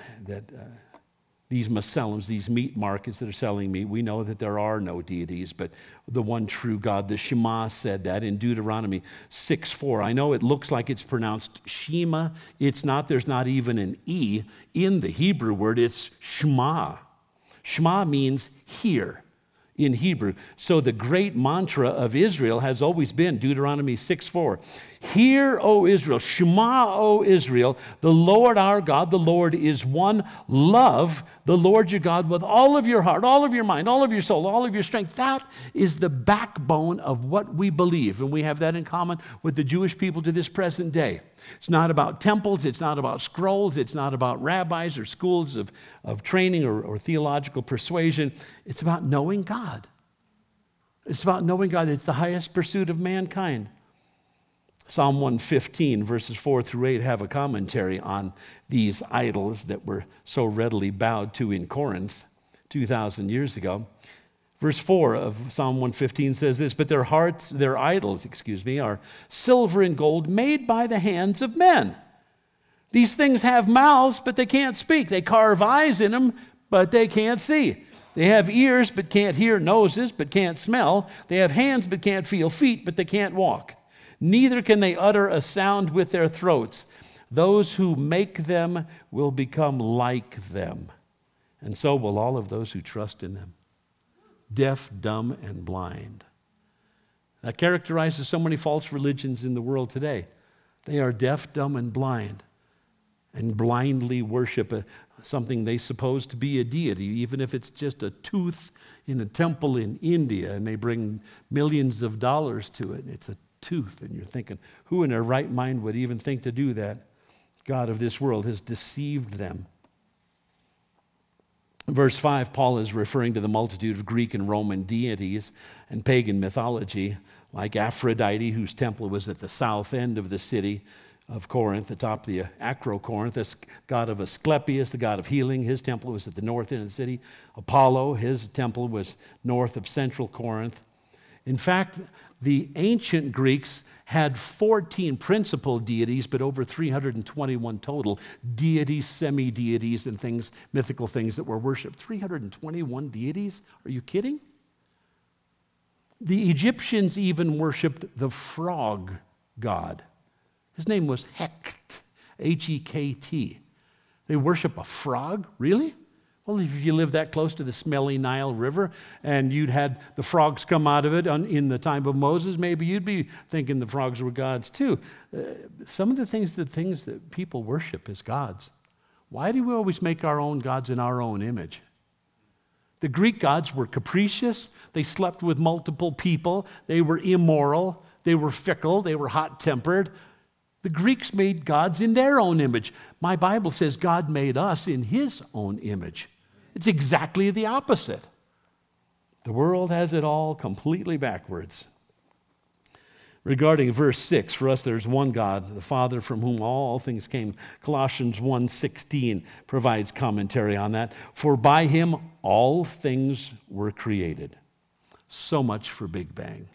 these Muslims, these meat markets that are selling meat, we know that there are no deities, but the one true God. The Shema said that in Deuteronomy 6:4. I know it looks like it's pronounced Shema. It's not. There's not even an E in the Hebrew word. It's Shema. Shema means hear in Hebrew. So the great mantra of Israel has always been Deuteronomy 6:4. Hear, O Israel, Shema, O Israel, the Lord our God, the Lord is one. Love the Lord your God with all of your heart, all of your mind, all of your soul, all of your strength. That is the backbone of what we believe, and we have that in common with the Jewish people to this present day. It's not about temples, it's not about scrolls, it's not about rabbis or schools of training or theological persuasion. It's about knowing God. It's about knowing God. It's the highest pursuit of mankind. Psalm 115, verses 4 through 8, have a commentary on these idols that were so readily bowed to in Corinth 2,000 years ago. Verse 4 of Psalm 115 says this, but their idols, are silver and gold made by the hands of men. These things have mouths, but they can't speak. They carve eyes in them, but they can't see. They have ears, but can't hear, noses, but can't smell. They have hands, but can't feel, feet, but they can't walk. Neither can they utter a sound with their throats. Those who make them will become like them, and so will all of those who trust in them. Deaf, dumb, and blind. That characterizes so many false religions in the world today. They are deaf, dumb, and blind, and blindly worship something they suppose to be a deity, even if it's just a tooth in a temple in India, and they bring millions of dollars to it. It's a tooth, and you're thinking, who in their right mind would even think to do that? God of this world has deceived them. In verse 5, Paul is referring to the multitude of Greek and Roman deities and pagan mythology, like Aphrodite, whose temple was at the south end of the city of Corinth, atop the Acrocorinth, the god of Asclepius, the god of healing. His temple was at the north end of the city. Apollo, his temple was north of central Corinth. In fact, the ancient Greeks had 14 principal deities, but over 321 total deities, semi-deities, and things, mythical things that were worshipped. 321 deities? Are you kidding? The Egyptians even worshipped the frog god. His name was Hekt, H-E-K-T. They worship a frog? Really? Well, if you lived that close to the smelly Nile River and you'd had the frogs come out of it in the time of Moses, maybe you'd be thinking the frogs were gods too. Some of the things that people worship as gods. Why do we always make our own gods in our own image? The Greek gods were capricious. They slept with multiple people. They were immoral. They were fickle. They were hot-tempered. The Greeks made gods in their own image. My Bible says God made us in his own image. It's exactly the opposite. The world has it all completely backwards. Regarding verse 6, for us there's one God, the Father from whom all things came. Colossians 1:16 provides commentary on that. For by him all things were created. So much for Big Bang.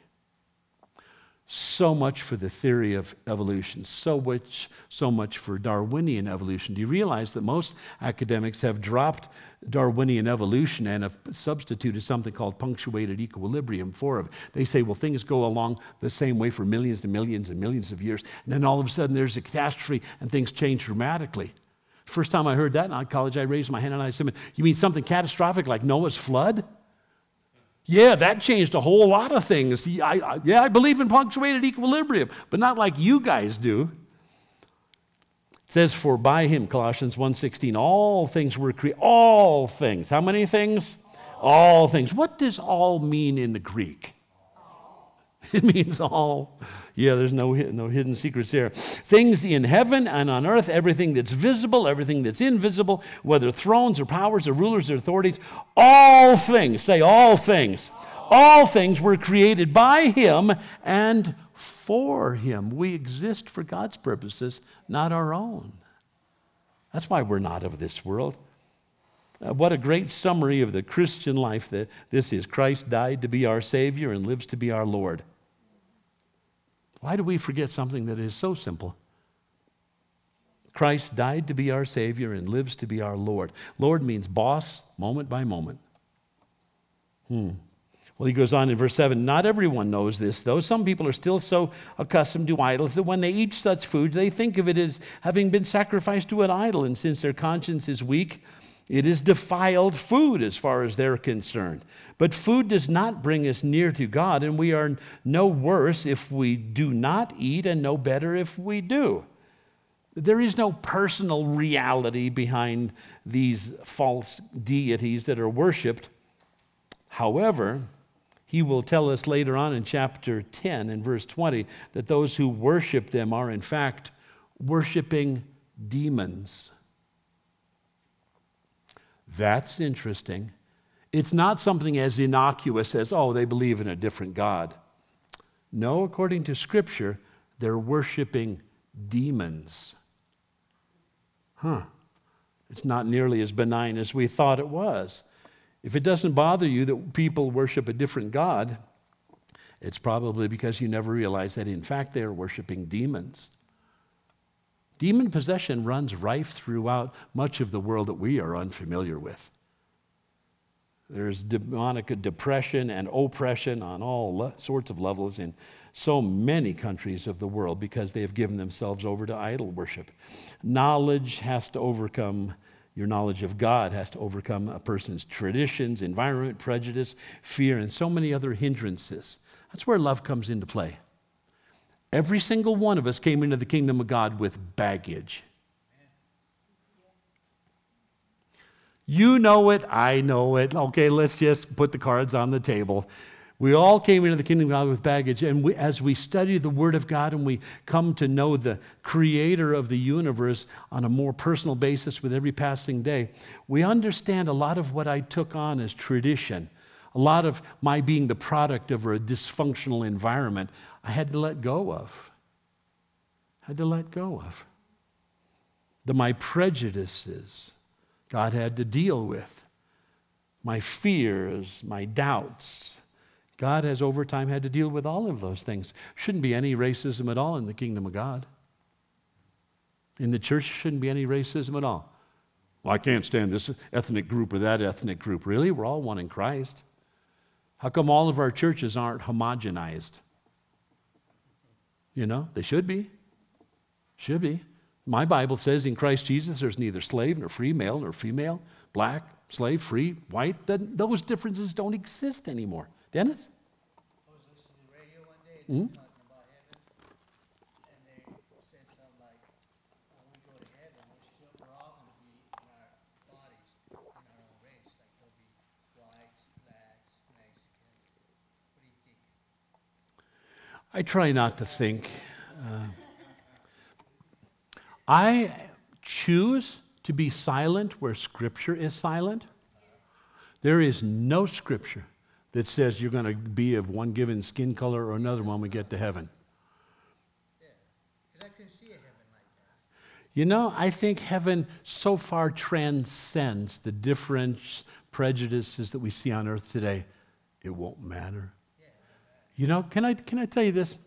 So much for the theory of evolution. So much for Darwinian evolution. Do you realize that most academics have dropped Darwinian evolution and have substituted something called punctuated equilibrium for it? They say, well, things go along the same way for millions and millions and millions of years, and then all of a sudden there's a catastrophe and things change dramatically. First time I heard that in college, I raised my hand and I said, you mean something catastrophic like Noah's flood? Yeah, that changed a whole lot of things. I believe in punctuated equilibrium, but not like you guys do. It says, for by him, Colossians 1:16, all things were created. All things. How many things? All things. What does all mean in the Greek? It means all. Yeah, there's no hidden secrets there. Things in heaven and on earth, everything that's visible, everything that's invisible, whether thrones or powers or rulers or authorities, all things, say all things. All things were created by him and for him. We exist for God's purposes, not our own. That's why we're not of this world. What a great summary of the Christian life that this is. Christ died to be our Savior and lives to be our Lord. Why do we forget something that is so simple? Christ died to be our Savior and lives to be our Lord. Lord means boss, moment by moment. Well, he goes on in verse 7, not everyone knows this, though. Some people are still so accustomed to idols that when they eat such food, they think of it as having been sacrificed to an idol. And since their conscience is weak, it is defiled food as far as they're concerned. But food does not bring us near to God, and we are no worse if we do not eat and no better if we do. There is no personal reality behind these false deities that are worshipped. However, he will tell us later on in chapter 10 and verse 20 that those who worship them are in fact worshiping demons. That's interesting. It's not something as innocuous as, oh, they believe in a different God. No, according to Scripture, they're worshiping demons. It's not nearly as benign as we thought it was. If it doesn't bother you that people worship a different God, it's probably because you never realized that, in fact, they are worshiping demons. Demon possession runs rife throughout much of the world that we are unfamiliar with. There's demonic depression and oppression on all sorts of levels in so many countries of the world because they have given themselves over to idol worship. Knowledge has to overcome, your knowledge of God has to overcome a person's traditions, environment, prejudice, fear, and so many other hindrances. That's where love comes into play. Every single one of us came into the kingdom of God with baggage. You know it, I know it. Okay, let's just put the cards on the table. We all came into the kingdom of God with baggage, and as we study the Word of God and we come to know the Creator of the universe on a more personal basis with every passing day, we understand a lot of what I took on as tradition, a lot of my being the product of a dysfunctional environment, I had to let go of. My prejudices, God had to deal with. My fears, my doubts. God has over time had to deal with all of those things. Shouldn't be any racism at all in the kingdom of God. In the church, shouldn't be any racism at all. Well, I can't stand this ethnic group or that ethnic group. Really? We're all one in Christ. How come all of our churches aren't homogenized? You know, they should be. Should be. My Bible says in Christ Jesus there's neither slave nor free, male nor female, black, slave, free, white. Those differences don't exist anymore. Dennis? I was listening to the radio one day and they were talking about heaven, and they said something like, when we go to heaven, we're all going to be in our bodies, in our own race. Like there'll be whites, blacks, Mexicans. What do you think? I try not to think. I choose to be silent where Scripture is silent. There is no Scripture that says you're going to be of one given skin color or another when we get to heaven. Yeah, because I couldn't see a heaven like that. You know, I think heaven so far transcends the different prejudices that we see on earth today. It won't matter. You know, can I tell you this?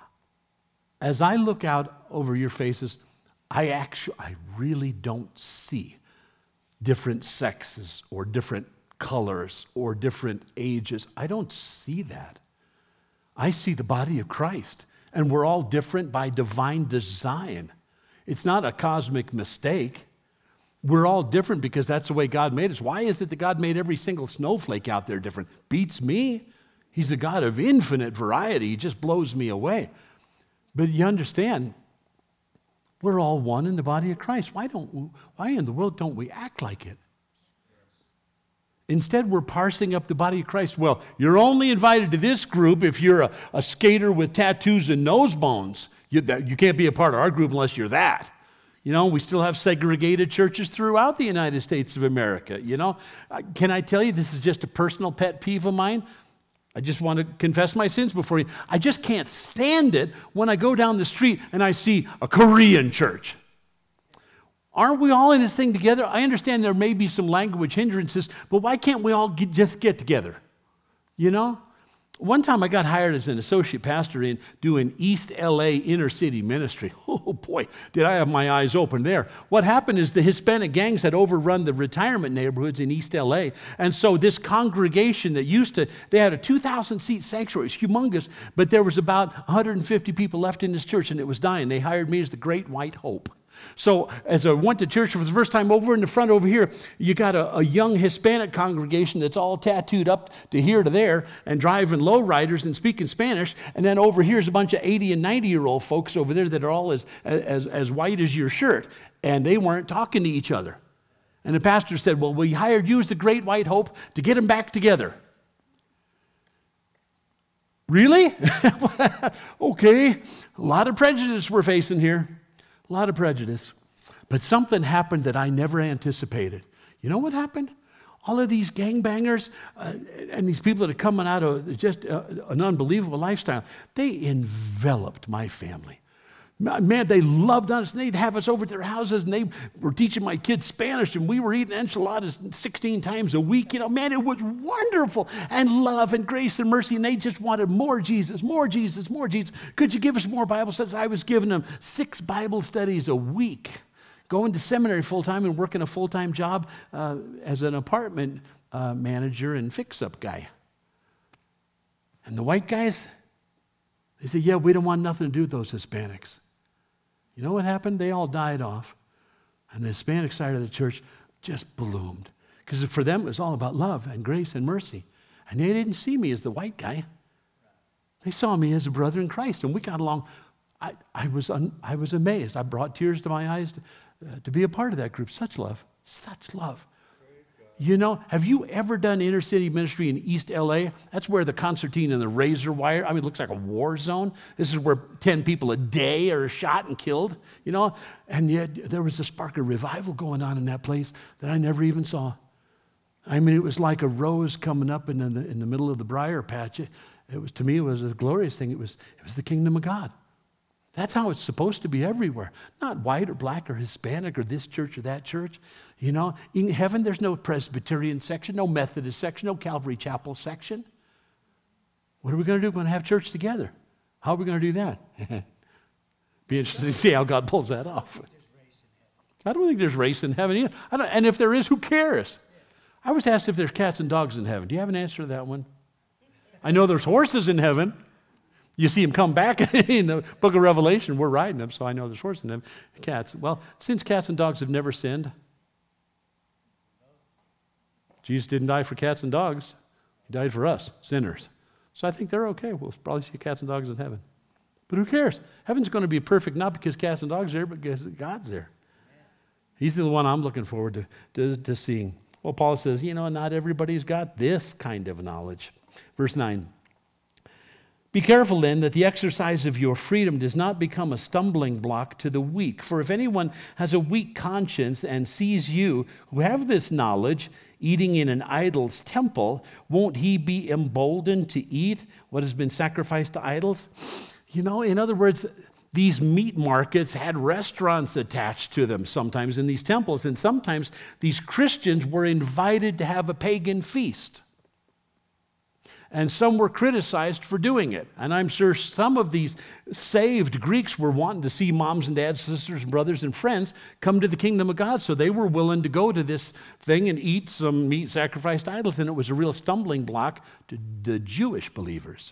As I look out over your faces, I really don't see different sexes or different colors or different ages. I don't see that. I see the body of Christ, and we're all different by divine design. It's not a cosmic mistake. We're all different because that's the way God made us. Why is it that God made every single snowflake out there different? Beats me. He's a God of infinite variety. He just blows me away. But you understand, we're all one in the body of Christ. Why in the world don't we act like it? Instead, we're parsing up the body of Christ. Well, you're only invited to this group if you're a skater with tattoos and nose bones. You can't be a part of our group unless you're that. You know, we still have segregated churches throughout the United States of America. You know, can I tell you, this is just a personal pet peeve of mine? I just want to confess my sins before you. I just can't stand it when I go down the street and I see a Korean church. Aren't we all in this thing together? I understand there may be some language hindrances, but why can't we all just get together? You know? One time I got hired as an associate pastor in doing East LA inner city ministry. Oh boy, did I have my eyes open there. What happened is the Hispanic gangs had overrun the retirement neighborhoods in East LA. And so this congregation that they had a 2,000 seat sanctuary. It's humongous, but there was about 150 people left in this church and it was dying. They hired me as the Great White Hope. So as I went to church for the first time, over in the front over here, you got a young Hispanic congregation that's all tattooed up to here to there and driving lowriders and speaking Spanish. And then over here's a bunch of 80 and 90-year-old folks over there that are all as white as your shirt. And they weren't talking to each other. And the pastor said, well, we hired you as the Great White Hope to get them back together. Really? Okay. A lot of prejudice we're facing here. A lot of prejudice. But something happened that I never anticipated. You know what happened? All of these gangbangers and these people that are coming out of just an unbelievable lifestyle, they enveloped my family. Man, they loved us, and they'd have us over at their houses, and they were teaching my kids Spanish, and we were eating enchiladas 16 times a week. You know, man, it was wonderful, and love and grace and mercy, and they just wanted more Jesus, more Jesus, more Jesus. Could you give us more Bible studies? I was giving them 6 Bible studies a week, going to seminary full-time and working a full-time job as an apartment manager and fix-up guy. And the white guys, they said, yeah, we don't want nothing to do with those Hispanics. You know what happened? They all died off. And the Hispanic side of the church just bloomed. Because for them, it was all about love and grace and mercy. And they didn't see me as the white guy. They saw me as a brother in Christ. And we got along. I was amazed. I brought tears to my eyes to be a part of that group. Such love. Such love. You know, have you ever done inner city ministry in East LA? That's where the concertina and the razor wire, I mean, it looks like a war zone. This is where 10 people a day are shot and killed, you know? And yet there was a spark of revival going on in that place that I never even saw. I mean, it was like a rose coming up in the middle of the briar patch. It was, to me, it was a glorious thing. It was the kingdom of God. That's how it's supposed to be everywhere. Not white or black or Hispanic or this church or that church. You know, in heaven there's no Presbyterian section, no Methodist section, no Calvary Chapel section. What are we going to do? We're going to have church together. How are we going to do that? Be interesting to see how God pulls that off. I don't think there's race in heaven either. And if there is, who cares? I was asked if there's cats and dogs in heaven. Do you have an answer to that one? I know there's horses in heaven. You see them come back in the book of Revelation. We're riding them, so I know there's horses in them. Cats. Well, since cats and dogs have never sinned, Jesus didn't die for cats and dogs. He died for us, sinners. So I think they're okay. We'll probably see cats and dogs in heaven. But who cares? Heaven's going to be perfect, not because cats and dogs are there, but because God's there. He's the one I'm looking forward to seeing. Well, Paul says, you know, not everybody's got this kind of knowledge. Verse 9. Be careful then that the exercise of your freedom does not become a stumbling block to the weak. For if anyone has a weak conscience and sees you, who have this knowledge, eating in an idol's temple, won't he be emboldened to eat what has been sacrificed to idols? You know, in other words, these meat markets had restaurants attached to them sometimes in these temples, and sometimes these Christians were invited to have a pagan feast. And some were criticized for doing it. And I'm sure some of these saved Greeks were wanting to see moms and dads, sisters and brothers and friends come to the kingdom of God. So they were willing to go to this thing and eat some meat sacrificed to idols. And it was a real stumbling block to the Jewish believers.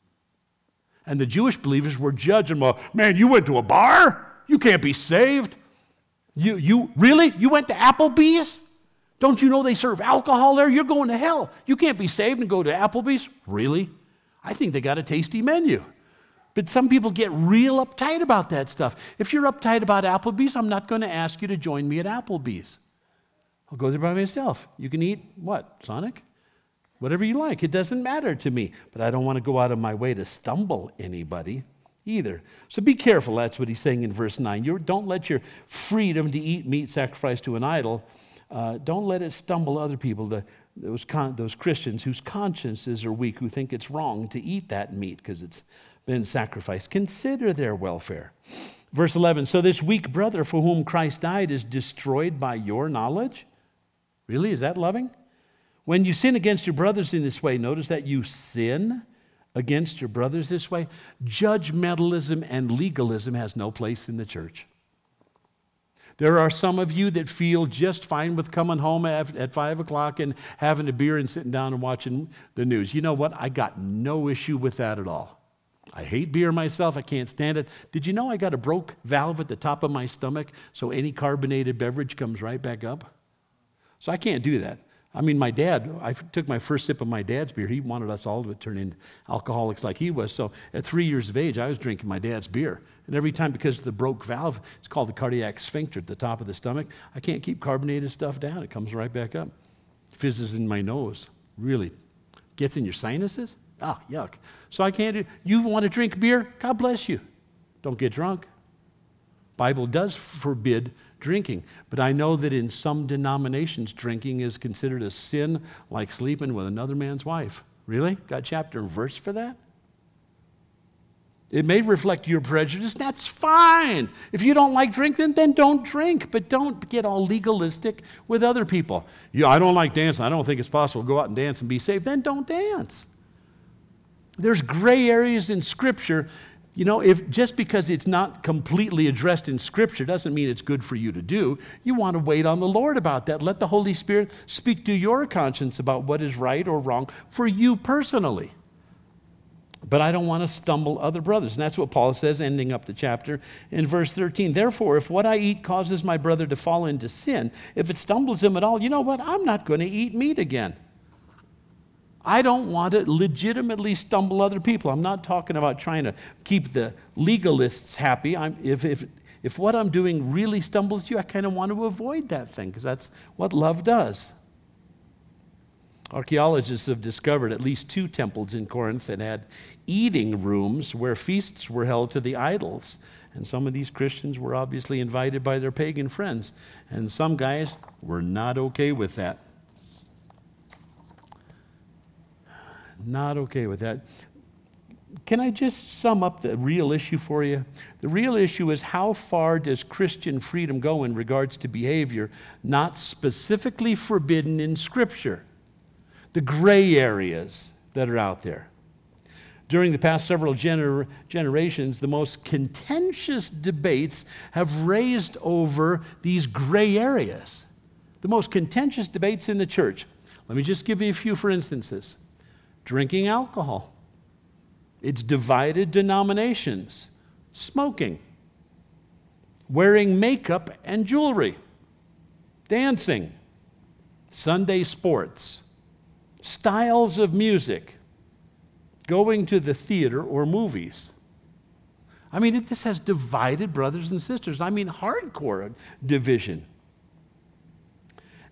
And the Jewish believers were judging, well, man, you went to a bar? You can't be saved. You really? You went to Applebee's? Don't you know they serve alcohol there? You're going to hell. You can't be saved and go to Applebee's. Really? I think they got a tasty menu. But some people get real uptight about that stuff. If you're uptight about Applebee's, I'm not going to ask you to join me at Applebee's. I'll go there by myself. You can eat what? Sonic? Whatever you like. It doesn't matter to me. But I don't want to go out of my way to stumble anybody either. So be careful. That's what he's saying in verse 9. Don't let your freedom to eat meat sacrificed to an idol, don't let it stumble other people, those Christians whose consciences are weak, who think it's wrong to eat that meat because it's been sacrificed. Consider their welfare. Verse 11, so this weak brother for whom Christ died is destroyed by your knowledge? Really? Is that loving? When you sin against your brothers in this way, notice that you sin against your brothers this way. Judgmentalism and legalism has no place in the church. There are some of you that feel just fine with coming home at 5 o'clock and having a beer and sitting down and watching the news. You know what? I got no issue with that at all. I hate beer myself. I can't stand it. Did you know I got a broke valve at the top of my stomach so any carbonated beverage comes right back up? So I can't do that. I mean, my dad, I took my first sip of my dad's beer. He wanted us all to turn into alcoholics like he was. So at 3 years of age, I was drinking my dad's beer. And every time, because of the broke valve, it's called the cardiac sphincter at the top of the stomach, I can't keep carbonated stuff down. It comes right back up. Fizzes in my nose. Really. Gets in your sinuses? Ah, yuck. So I can't do. You want to drink beer? God bless you. Don't get drunk. Bible does forbid drinking. But I know that in some denominations, drinking is considered a sin like sleeping with another man's wife. Really? Got chapter and verse for that? It may reflect your prejudice. That's fine. If you don't like drinking, then don't drink. But don't get all legalistic with other people. Yeah, I don't like dancing. I don't think it's possible to go out and dance and be saved. Then don't dance. There's gray areas in Scripture. You know, if just because it's not completely addressed in Scripture doesn't mean it's good for you to do. You want to wait on the Lord about that. Let the Holy Spirit speak to your conscience about what is right or wrong for you personally. But I don't want to stumble other brothers. And that's what Paul says, ending up the chapter in verse 13. Therefore, if what I eat causes my brother to fall into sin, if it stumbles him at all, you know what? I'm not going to eat meat again. I don't want to legitimately stumble other people. I'm not talking about trying to keep the legalists happy. If what I'm doing really stumbles you, I kind of want to avoid that thing because that's what love does. Archaeologists have discovered at least 2 temples in Corinth that had eating rooms where feasts were held to the idols. And some of these Christians were obviously invited by their pagan friends. And some guys were not okay with that. Not okay with that. Can I just sum up the real issue for you? The real issue is how far does Christian freedom go in regards to behavior not specifically forbidden in Scripture? The gray areas that are out there. During the past several generations, the most contentious debates have raised over these gray areas. The most contentious debates in the church. Let me just give you a few for instances. Drinking alcohol. It's divided denominations. Smoking. Wearing makeup and jewelry. Dancing. Sunday sports. Styles of music. Going to the theater or movies. I mean, this has divided brothers and sisters. I mean, hardcore division.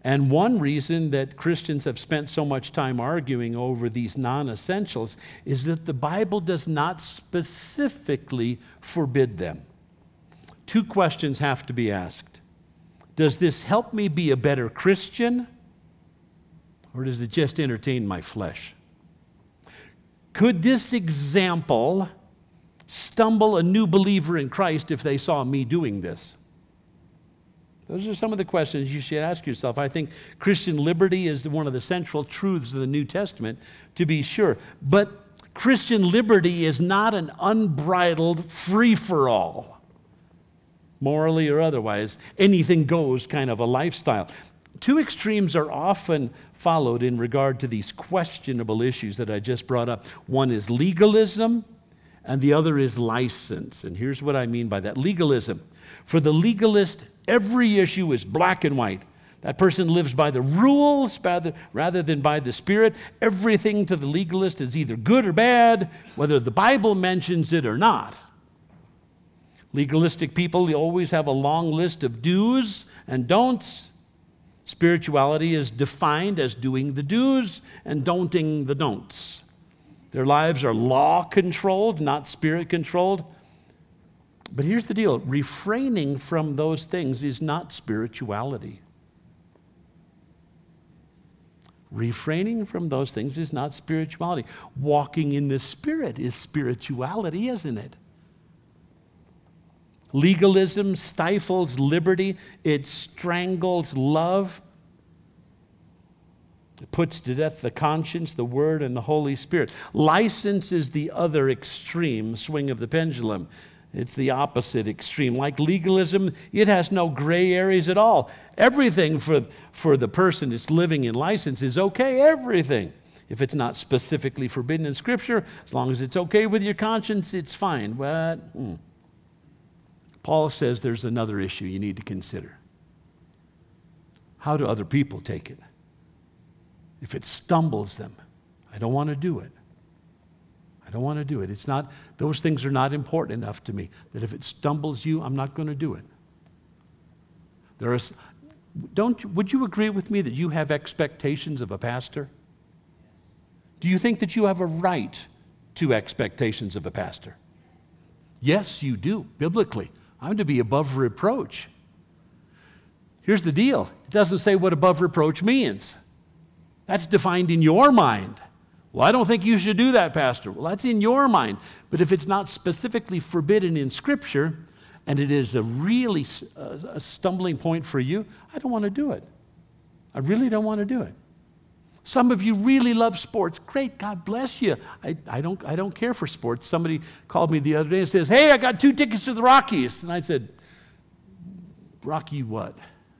And one reason that Christians have spent so much time arguing over these non-essentials is that the Bible does not specifically forbid them. Two questions have to be asked. Does this help me be a better Christian, or does it just entertain my flesh? Could this example stumble a new believer in Christ if they saw me doing this? Those are some of the questions you should ask yourself. I think Christian liberty is one of the central truths of the New Testament, to be sure. But Christian liberty is not an unbridled free-for-all, morally or otherwise, anything goes kind of a lifestyle. Two extremes are often followed in regard to these questionable issues that I just brought up. One is legalism, and the other is license. And here's what I mean by that. Legalism. For the legalist, every issue is black and white. That person lives by the rules rather than by the Spirit. Everything to the legalist is either good or bad, whether the Bible mentions it or not. Legalistic people always have a long list of do's and don'ts. Spirituality is defined as doing the do's and don'ting the don'ts. Their lives are law-controlled, not spirit-controlled. But here's the deal. Refraining from those things is not spirituality. Refraining from those things is not spirituality. Walking in the Spirit is spirituality, isn't it? Legalism stifles liberty. It strangles love. It puts to death the conscience, the Word, and the Holy Spirit. License is the other extreme swing of the pendulum. It's the opposite extreme. Like legalism, it has no gray areas at all. Everything for the person that's living in license is okay, everything. If it's not specifically forbidden in Scripture, as long as it's okay with your conscience, it's fine. But Paul says there's another issue you need to consider. How do other people take it? If it stumbles them, I don't want to do it. I don't want to do it. It's not, those things are not important enough to me that if it stumbles you, I'm not going to do it. Would you agree with me that you have expectations of a pastor? Do you think that you have a right to expectations of a pastor? Yes, you do, biblically. I'm to be above reproach. Here's the deal. It doesn't say what above reproach means. That's defined in your mind. Well, I don't think you should do that, Pastor. Well, that's in your mind. But if it's not specifically forbidden in Scripture, and it is a really a stumbling point for you, I don't want to do it. I really don't want to do it. Some of you really love sports. Great, God bless you. I don't care for sports. Somebody called me the other day and says, "Hey, I got 2 tickets to the Rockies." And I said, "Rocky what?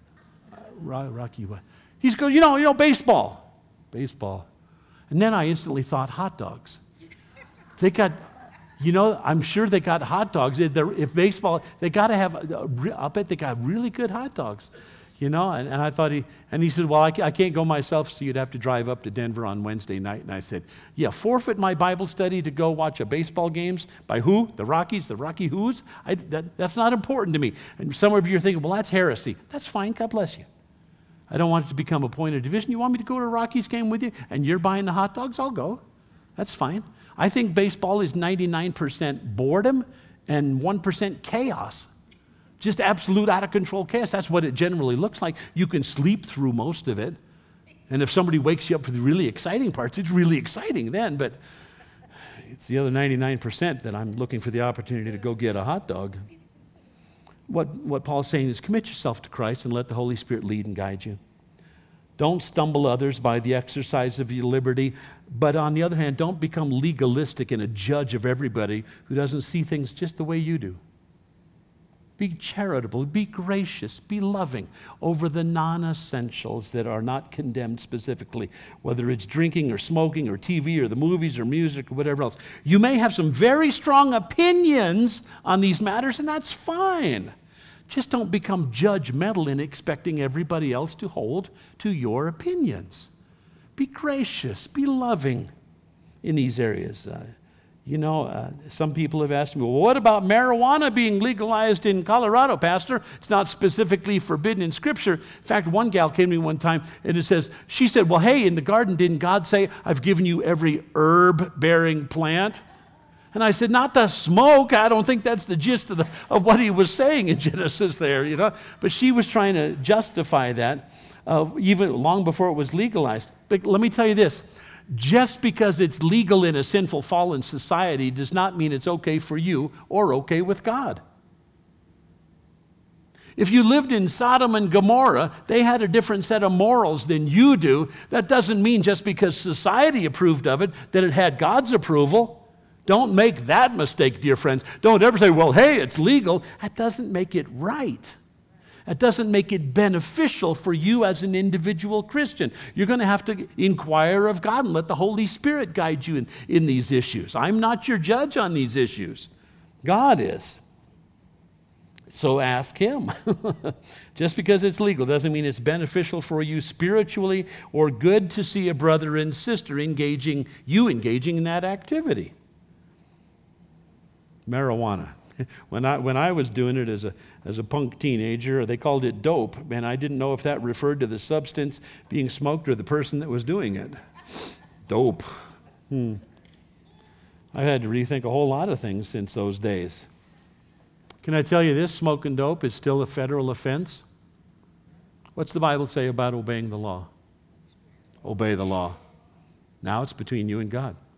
Rocky what?" He's going, you know, baseball. Baseball. And then I instantly thought hot dogs. They got, I'm sure they got hot dogs. If baseball, they got to have, I'll bet they got really good hot dogs. And I thought he said, well, I can't go myself, so you'd have to drive up to Denver on Wednesday night. And I said, yeah, forfeit my Bible study to go watch a baseball games by who? The Rockies, the Rocky Who's? That's not important to me. And some of you are thinking, well, that's heresy. That's fine, God bless you. I don't want it to become a point of division. You want me to go to a Rockies game with you and you're buying the hot dogs? I'll go. That's fine. I think baseball is 99% boredom and 1% chaos. Just absolute out-of-control chaos. That's what it generally looks like. You can sleep through most of it. And if somebody wakes you up for the really exciting parts, it's really exciting then. But it's the other 99% that I'm looking for the opportunity to go get a hot dog. What Paul's saying is commit yourself to Christ and let the Holy Spirit lead and guide you. Don't stumble others by the exercise of your liberty. But on the other hand, don't become legalistic and a judge of everybody who doesn't see things just the way you do. Be charitable, be gracious, be loving over the non-essentials that are not condemned specifically, whether it's drinking or smoking or TV or the movies or music or whatever else. You may have some very strong opinions on these matters, and that's fine. Just don't become judgmental in expecting everybody else to hold to your opinions. Be gracious, be loving in these areas. Some people have asked me, well, what about marijuana being legalized in Colorado, Pastor? It's not specifically forbidden in Scripture. In fact, one gal came to me one time, and she said, well, hey, in the garden, didn't God say, I've given you every herb-bearing plant? And I said, not the smoke. I don't think that's the gist of what he was saying in Genesis there, But she was trying to justify that even long before it was legalized. But let me tell you this. Just because it's legal in a sinful, fallen society does not mean it's okay for you or okay with God. If you lived in Sodom and Gomorrah, they had a different set of morals than you do. That doesn't mean just because society approved of it that it had God's approval. Don't make that mistake, dear friends. Don't ever say, well, hey, it's legal. That doesn't make it right. That doesn't make it beneficial for you as an individual Christian. You're going to have to inquire of God and let the Holy Spirit guide you in these issues. I'm not your judge on these issues. God is. So ask Him. Just because it's legal doesn't mean it's beneficial for you spiritually or good to see a brother and sister engaging in that activity. Marijuana. When I was doing it as a punk teenager, they called it dope, and I didn't know if that referred to the substance being smoked or the person that was doing it. Dope. I had to rethink a whole lot of things since those days. Can I tell you this? Smoking dope is still a federal offense. What's the Bible say about obeying the law? Obey the law. Now it's between you and God.